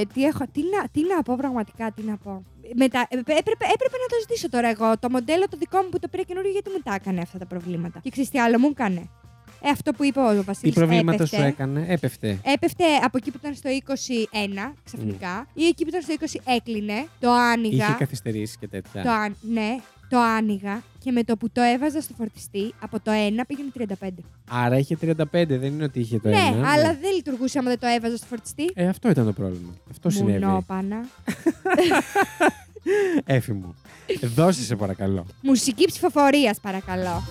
Τι να πω πραγματικά, τι να πω. Έπρεπε να το ζητήσω τώρα εγώ. Το μοντέλο το δικό μου που το πήρα καινούριο, γιατί μου τα έκανε αυτά τα προβλήματα. Και ξέρεις τι άλλο μου έκανε. Αυτό που είπε ο Τι Βασίλης. προβλήματα σου έκανε, έπεφτε. Έπεφτε από εκεί που ήταν στο 21 ξαφνικά, ή εκεί που ήταν στο 20 έκλεινε, το άνοιγα. Είχε καθυστερήσει και τέτοια. Ναι, το άνοιγα και με το που το έβαζα στο φορτιστή, από το 1 πήγαινε 35. Άρα είχε 35, δεν είναι ότι είχε το Ναι, ένα. αλλά δεν λειτουργούσε άμα δεν το έβαζα στο φορτιστή. Αυτό ήταν το πρόβλημα. Αυτό συνέβη. Μουνόπανα. Έφη μου. Δώσε σε παρακαλώ. Μουσική ψηφοφορίας, παρακαλώ.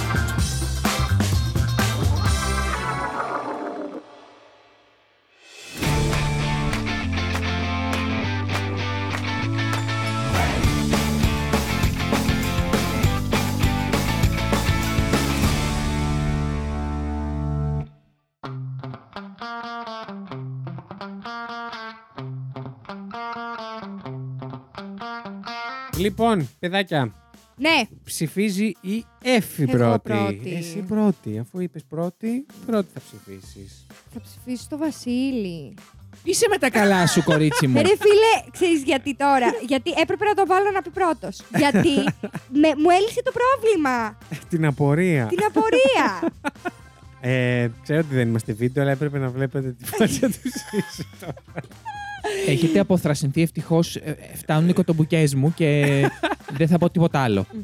Λοιπόν, παιδάκια, Ναι, ψηφίζει η Έφη Εγώ πρώτη. πρώτη. Εσύ πρώτη. Αφού είπες πρώτη θα ψηφίσεις. θα ψηφίσω το Βασίλη. Είσαι με τα καλά σου, κορίτσι μου. Ρε φίλε, ξέρεις γιατί τώρα. Γιατί έπρεπε να το βάλω να πει πρώτος. Γιατί μου έλυσε το πρόβλημα. Την απορία. Την απορία. Ξέρω ότι δεν είμαστε βίντεο, αλλά έπρεπε να βλέπετε τη φάση του Σύση τώρα. Έχετε αποθρασινθεί, ευτυχώς φτάνουν οι κοτομπουκές μου και δεν θα πω τίποτα άλλο.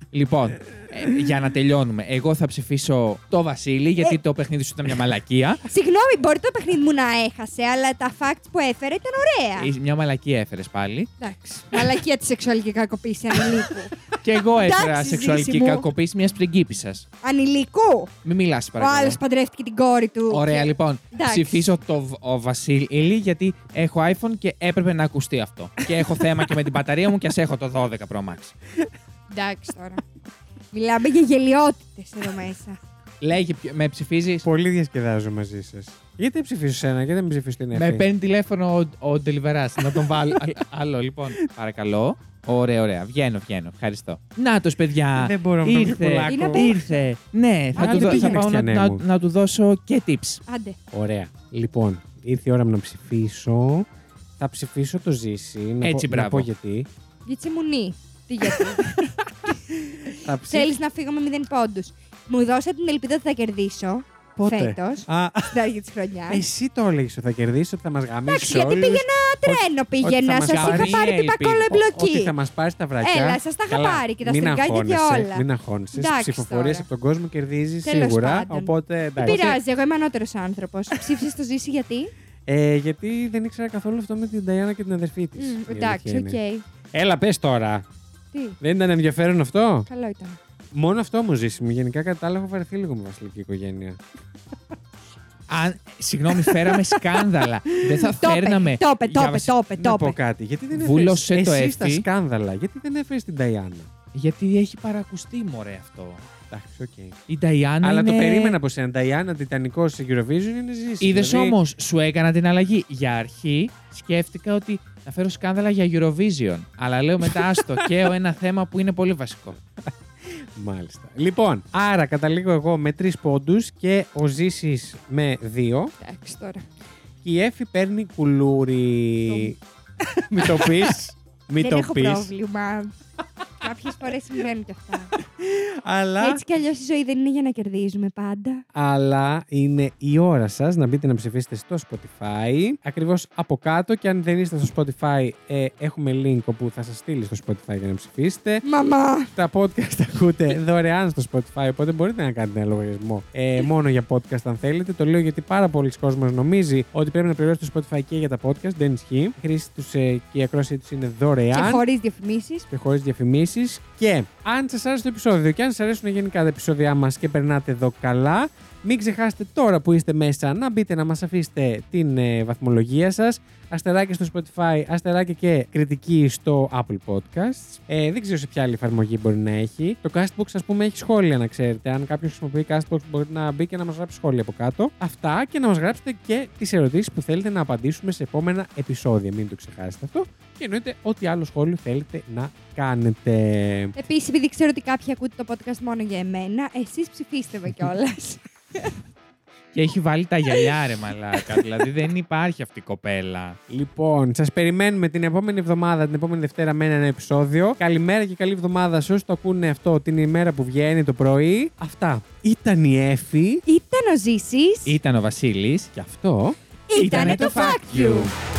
Λοιπόν, για να τελειώνουμε, εγώ θα ψηφίσω το Βασίλη, γιατί το παιχνίδι σου ήταν μια μαλακία. Συγγνώμη, μπορεί το παιχνίδι μου να έχασε, αλλά τα facts που έφερε ήταν ωραία. Μια μαλακία έφερες πάλι. Εντάξει. Μαλακία τη σεξουαλική κακοποίηση ανηλίκου. Και εγώ έφερα Εντάξει, σεξουαλική Ζήση μου. κακοποίηση μιας πριγκίπισσας. Ανηλίκου. Μην μιλάς, Ο παρακαλώ. άλλο παντρεύτηκε την κόρη του. Ωραία, λοιπόν. Εντάξει. Ψηφίζω ο Βασίλη, γιατί έχω iPhone και έπρεπε να ακουστεί αυτό. Και έχω θέμα και με την μπαταρία μου και ας έχω το 12 Pro Max. Εντάξει τώρα. Μιλάμε για γελιότητες εδώ μέσα. Λέγε, με ψηφίζεις. Πολύ διασκεδάζω μαζί σας. Γιατί δεν ψηφίσω σένα, γιατί δεν ψηφίσω την Εφη. Με παίρνει τηλέφωνο ο Deliverás. Να τον βάλω. Άλλο, λοιπόν. Παρακαλώ. Ωραία. Βγαίνω. Ευχαριστώ. Νάτος, παιδιά. Δεν μπορώ να Είναι Ήρθε. Ναι, θα πάω να του δώσω και tips. Άντε. Ωραία. Λοιπόν, ήρθε η ώρα μου να ψηφίσω. Θα ψηφίσω το Ζήση. Έτσι, να μπράβο. πω γιατί. Γιατί μου νι. Τι γιατί. Θέλεις να φύγω με 0 πόντους. Μου δώσε την ελπίδα ότι θα κερδίσω. Πότε? Φέτος. Στην αρχή της χρονιάς. Εσύ το έλεγες ότι θα κερδίσω, ότι θα μας γαμίσεις Εντάξει, γιατί όλους. πήγαινα τρένο, πήγαινα. μας Σας είχα πάρει πάρει την πακόλο Ότι εμπλοκή. θα μας πάρει τα βρακιά. Έλα, σας τα είχα Καλά, πάρει και τα μην στριγκάκια και αγχώνεσαι, όλα. Μην αγχώνεσαι. Στις Εντάξει ψηφοφορίες τώρα. από τον κόσμο κερδίζεις Τέλος σίγουρα. πάντων. Οπότε Δεν εντάξει. πειράζει, εγώ είμαι ανώτερος άνθρωπος. Ψήφισες το Ζήση γιατί. Γιατί δεν ήξερα καθόλου αυτό με την Νταϊάννα και την αδερφή της. η Εντάξει, αλήθεια είναι. οκ. Έλα, πες τώρα. Τι, Δεν ήταν ενδιαφέρον αυτό. καλό ήταν. Μόνο αυτό μου Ζήση μου. Γενικά κατά τα άλλα έχω βαρεθεί λίγο με βασιλική οικογένεια. Συγγνώμη, φέραμε σκάνδαλα. Δεν θα φέρναμε. Το είπε. Να πω κάτι. Γιατί δεν Βούλωσε έφερες το εσύ τα Εφη. σκάνδαλα. Γιατί δεν έφερες την Νταϊάννα. Γιατί έχει παρακουστεί, μωρέ, αυτό. Εντάξει, οκ. Η Νταϊάννα Αλλά είναι... το περίμενα από σένα. Νταϊάννα, τιτανικός σε Eurovision είναι Ζήση. Είδες Δηλαδή, όμως, σου έκανα την αλλαγή. Για αρχή σκέφτηκα ότι θα φέρω σκάνδαλα για Eurovision. Αλλά λέω μετά άστο καίω ένα θέμα που είναι πολύ βασικό. Μάλιστα. Λοιπόν, άρα καταλήγω εγώ με 3 πόντους και ο Ζήσης με 2. Εντάξει τώρα. Και η Εφη παίρνει κουλούρι. Μην το πεις. Μην Δεν το έχω πεις. πρόβλημα. Κάποιες φορές συμβαίνουν κι αυτά. Αλλά... Έτσι κι αλλιώς η ζωή δεν είναι για να κερδίζουμε πάντα. Αλλά είναι η ώρα σας να μπείτε να ψηφίσετε στο Spotify. Ακριβώς από κάτω, και αν δεν είστε στο Spotify, έχουμε link όπου θα σας στείλει στο Spotify για να ψηφίσετε. Μαμά! Τα podcast τα ακούτε δωρεάν στο Spotify, οπότε μπορείτε να κάνετε ένα λογαριασμό μόνο για podcast αν θέλετε. Το λέω γιατί πάρα πολλοί κόσμος νομίζει ότι πρέπει να πληρώσει το Spotify και για τα podcast. Δεν ισχύει. Η χρήση τους και η ακρόαση τους είναι δωρεάν. Και χωρίς διαφημίσεις. Και χωρίς διαφημίσεις. Και αν σας άρεσε το επεισόδιο και αν σας αρέσουν γενικά τα επεισόδια μας και περνάτε εδώ καλά, μην ξεχάσετε τώρα που είστε μέσα να μπείτε να μας αφήσετε την βαθμολογία σας. Αστεράκια στο Spotify, αστεράκια και κριτική στο Apple Podcasts. Δεν ξέρω σε ποια άλλη εφαρμογή μπορεί να έχει. Το Castbox, ας πούμε, έχει σχόλια, να ξέρετε. Αν κάποιος χρησιμοποιεί Castbox, μπορεί να μπει και να μας γράψει σχόλια από κάτω. Αυτά, και να μας γράψετε και τις ερωτήσεις που θέλετε να απαντήσουμε σε επόμενα επεισόδια. Μην το ξεχάσετε αυτό. Και εννοείται ό,τι άλλο σχόλιο θέλετε να κάνετε. Επίσης, επειδή ξέρω ότι κάποιοι ακούτε το podcast μόνο για εμένα, εσείς ψηφίστε με κιόλας. Και έχει βάλει τα γυαλιά, ρε μαλάκα. Δηλαδή δεν υπάρχει αυτή η κοπέλα. Λοιπόν, σας περιμένουμε την επόμενη εβδομάδα, την επόμενη Δευτέρα, με ένα επεισόδιο. Καλημέρα και καλή εβδομάδα σε όσους το ακούνε αυτό την ημέρα που βγαίνει το πρωί. Αυτά. Ήταν η Εφη. Ήταν ο Ζήσης. Ήταν ο Βασίλης. Και αυτό Ήτανε το Fact You.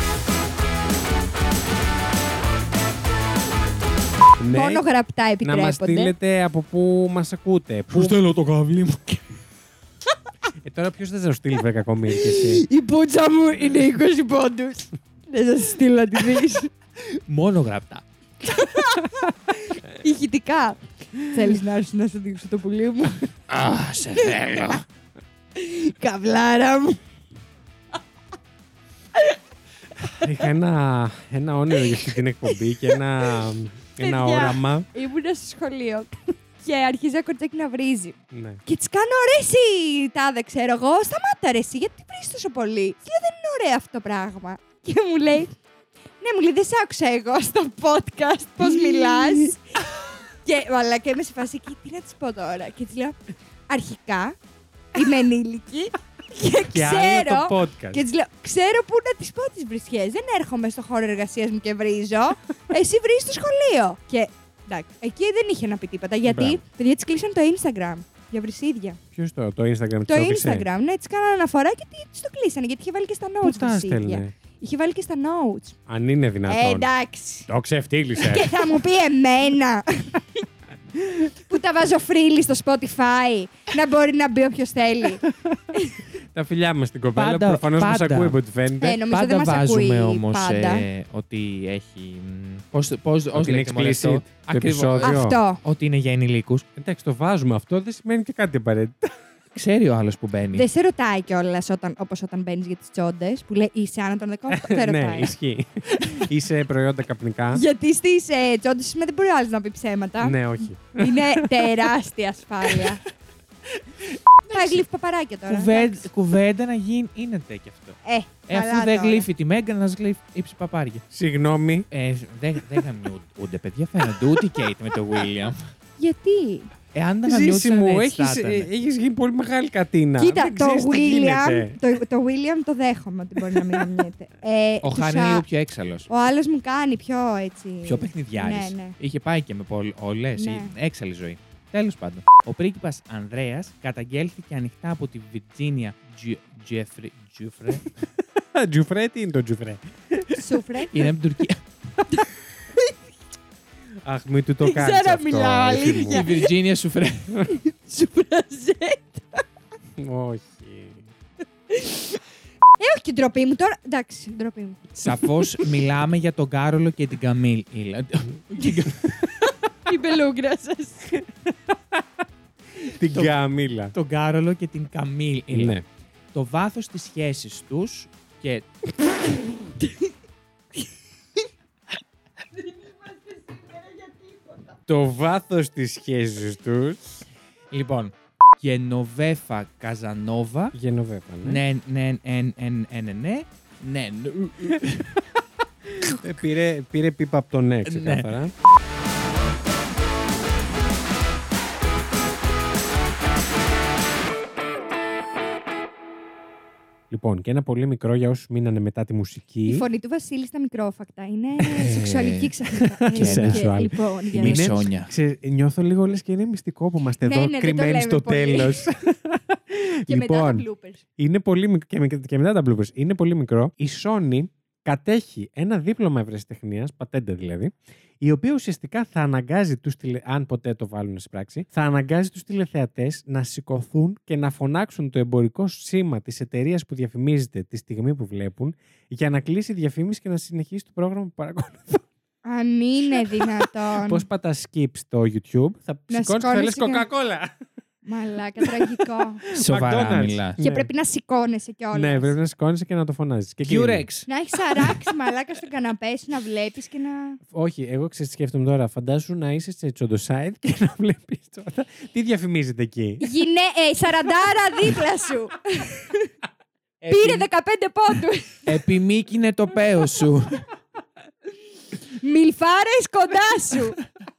Ναι, Μόνο γραπτά να επιτρέπονται. μας στείλετε από πού μας ακούτε. Πού στέλνω το καβλί μου. Τώρα ποιος δεν θα σου στείλει, βρε κακομοίρη, και εσύ. Η πουτσα μου είναι 20 πόντους. Δεν θα σου στείλω να τη δεις. Μόνο γραπτά. Ηχητικά. Θέλεις να έρθεις να σου δείξω το πουλί μου. Σε θέλω. Καβλάρα μου. Είχα ένα όνειρο για αυτή την εκπομπή και ένα Παιδιά, όραμα. Ήμουνα στο σχολείο και αρχίζει ένα κορτσάκι να βρίζει. Ναι. Και τη κάνω ρε εσύ, τάδε ξέρω εγώ, σταμάτα ρε εσύ, γιατί βρίζεις τόσο πολύ. Και λέω δεν είναι ωραίο αυτό το πράγμα. Και μου λέει, ναι, μου λέει δεν σ' άκουσα εγώ στο podcast πώς μιλάς. Και αλλά και είμαι σε φάση εκεί, τι να της πω τώρα. Και της λέω, αρχικά είμαι ενήλικη και άλλο ξέρω. το podcast. Και της λέω, ξέρω πού να τις πω τις βρισιές. Δεν έρχομαι στο χώρο εργασίας μου και βρίζω. Εσύ βρίζεις στο σχολείο. Και εντάξει, εκεί δεν είχε να πει τίποτα. Γιατί Μπράβο. παιδιά της κλείσαν το Instagram για βρυσίδια. Ποιος το Instagram Το της έκλεισε? Instagram, ναι, της κάνανε αναφορά και της το κλείσανε. Γιατί είχε βάλει και στα Πού notes τα βρυσίδια. έστελνε? Είχε βάλει και στα notes. Αν είναι δυνατόν. Εντάξει. Το ξεφτύλισε. Και θα μου πει εμένα. Που τα βάζω φρύλι στο Spotify. Να μπορεί να μπει όποιος θέλει. Τα φιλιά μας στην κοπέλα, Πάντα, που προφανώς μας πάντα. ακούει από ό,τι φαίνεται. Νομίζω Πάντα δεν μας βάζουμε ακούει όμως πάντα. ότι έχει. Πώς Ότι είναι λέγεται μωρέ explicit αυτό? το Ακριβώς. επεισόδιο. Αυτό. Ότι είναι για ενηλίκους. Εντάξει, το βάζουμε αυτό, δεν σημαίνει και κάτι απαραίτητα. Ξέρει ο άλλος που μπαίνει. Δεν σε ρωτάει κιόλας όπως όταν μπαίνεις για τις τσόντες, που λέει είσαι άνω των 18. Δεν Ναι, ρωτάει. ισχύει. Είσαι προϊόντα καπνικά. Γιατί στις τσόντες δεν μπορεί άλλος να πει ψέματα. Ναι, όχι. Είναι τεράστια ασφάλεια. Θα γλύφει παπαράκια τώρα. εντάξει. Κουβέντα να γίνει. Είναι κι αυτό. Καλά Αφού δεν τώρα. γλύφει τη Μέγκα, να γλύφει ύψη παπάρια. Συγγνώμη. Δεν γαμιούνται, παιδιά, φαίνονται ούτε η Κέιτ με τον Βίλιαμ. Γιατί. Εάν τα Ζήση γαμιούνταν, μου, έτσι θα ήταν. έχεις γίνει πολύ μεγάλη κατίνα. Κοίτα, Δεν το ξέρεις τι γίνεται. William, το William το δέχομαι ότι μπορεί να μην γαμιέται. Ο Χάρη είναι λίγο πιο έξαλλος. Ο άλλος μου κάνει πιο έτσι. Πιο παιχνιδιάρης. Ναι. Είχε πάει και με όλες. Ναι. Έξαλλη ζωή. Τέλος πάντων. Ο πρίγκιπας Ανδρέας καταγγέλθηκε ανοιχτά από τη Βιρτζίνια Τζιουφρέ. Τζουφρέ, τι είναι το τζουφρέ? Σούφρε. Είναι από την Τουρκία. Αχ, μην του το Δεν κάνεις ξέρω, αυτό. μιλάω Εφη μου. αλήθεια. Η Βιρτζίνια Σουφρέ. Σουφραζέ. Όχι. Όχι την ντροπή μου τώρα. Εντάξει, την ντροπή μου. Σαφώς μιλάμε για τον Κάρολο και την Καμίλ. Η μπελούγκρα σας. Την Καμίλα. Τον Κάρολο και την Καμίλ. Ναι. Το βάθος της σχέσης τους και. Το βάθος της σχέσης τους. Λοιπόν, Γενοβέφα Καζανόβα. Γενοβέφα, ναι. Ναι. Πήρε πίπα από τον ναι, ξεκάθαρα. Λοιπόν, και ένα πολύ μικρό για όσους μείνανε μετά τη μουσική. Η φωνή του Βασίλη στα μικρόφακτα είναι σεξουαλική ξαφνικά. Και sensual. Λοιπόν, για Είναι να- Σόνια. Νιώθω λίγο λες και είναι μυστικό που είμαστε Ναι, εδώ ναι, δεν το κρυμμένοι λέμε στο πολύ. τέλος. Και μετά τα Λοιπόν, bloopers. είναι πολύ μικρό. Και μετά τα bloopers. Είναι πολύ μικρό. Η Sony κατέχει ένα δίπλωμα ευρεσιτεχνίας, πατέντα δηλαδή, η οποία ουσιαστικά θα αναγκάζει τους αν ποτέ το βάλουν σε πράξη, θα αναγκάζει τους τηλεθεατές να σηκωθούν και να φωνάξουν το εμπορικό σήμα της εταιρείας που διαφημίζεται τη στιγμή που βλέπουν, για να κλείσει η διαφήμιση και να συνεχίσει το πρόγραμμα που παρακολουθούν. Αν είναι δυνατόν. Πώς πατάς skip στο YouTube, θα σηκώνεις και θα σηκώνεσαι λες και- Coca-Cola. Μαλάκα, τραγικό. Σοβαρά McDonald's. μιλάς. Και Ναι. πρέπει να σηκώνεσαι κιόλας. Ναι, πρέπει να σηκώνεσαι και να το φωνάζεις. Και κλείνει. Curex. Να έχεις αράξει μαλάκα στον καναπέ σου, να βλέπεις και να... Όχι, εγώ σκέφτομαι τώρα. Φαντάσου να είσαι σε τσοντοσάιτ και να βλέπεις τώρα. Τι διαφημίζεται εκεί. Σαραντάρα δίπλα σου. Πήρε 15 πόντους. Επιμήκυνε το πέος σου. Μιλφάρες κοντά σου.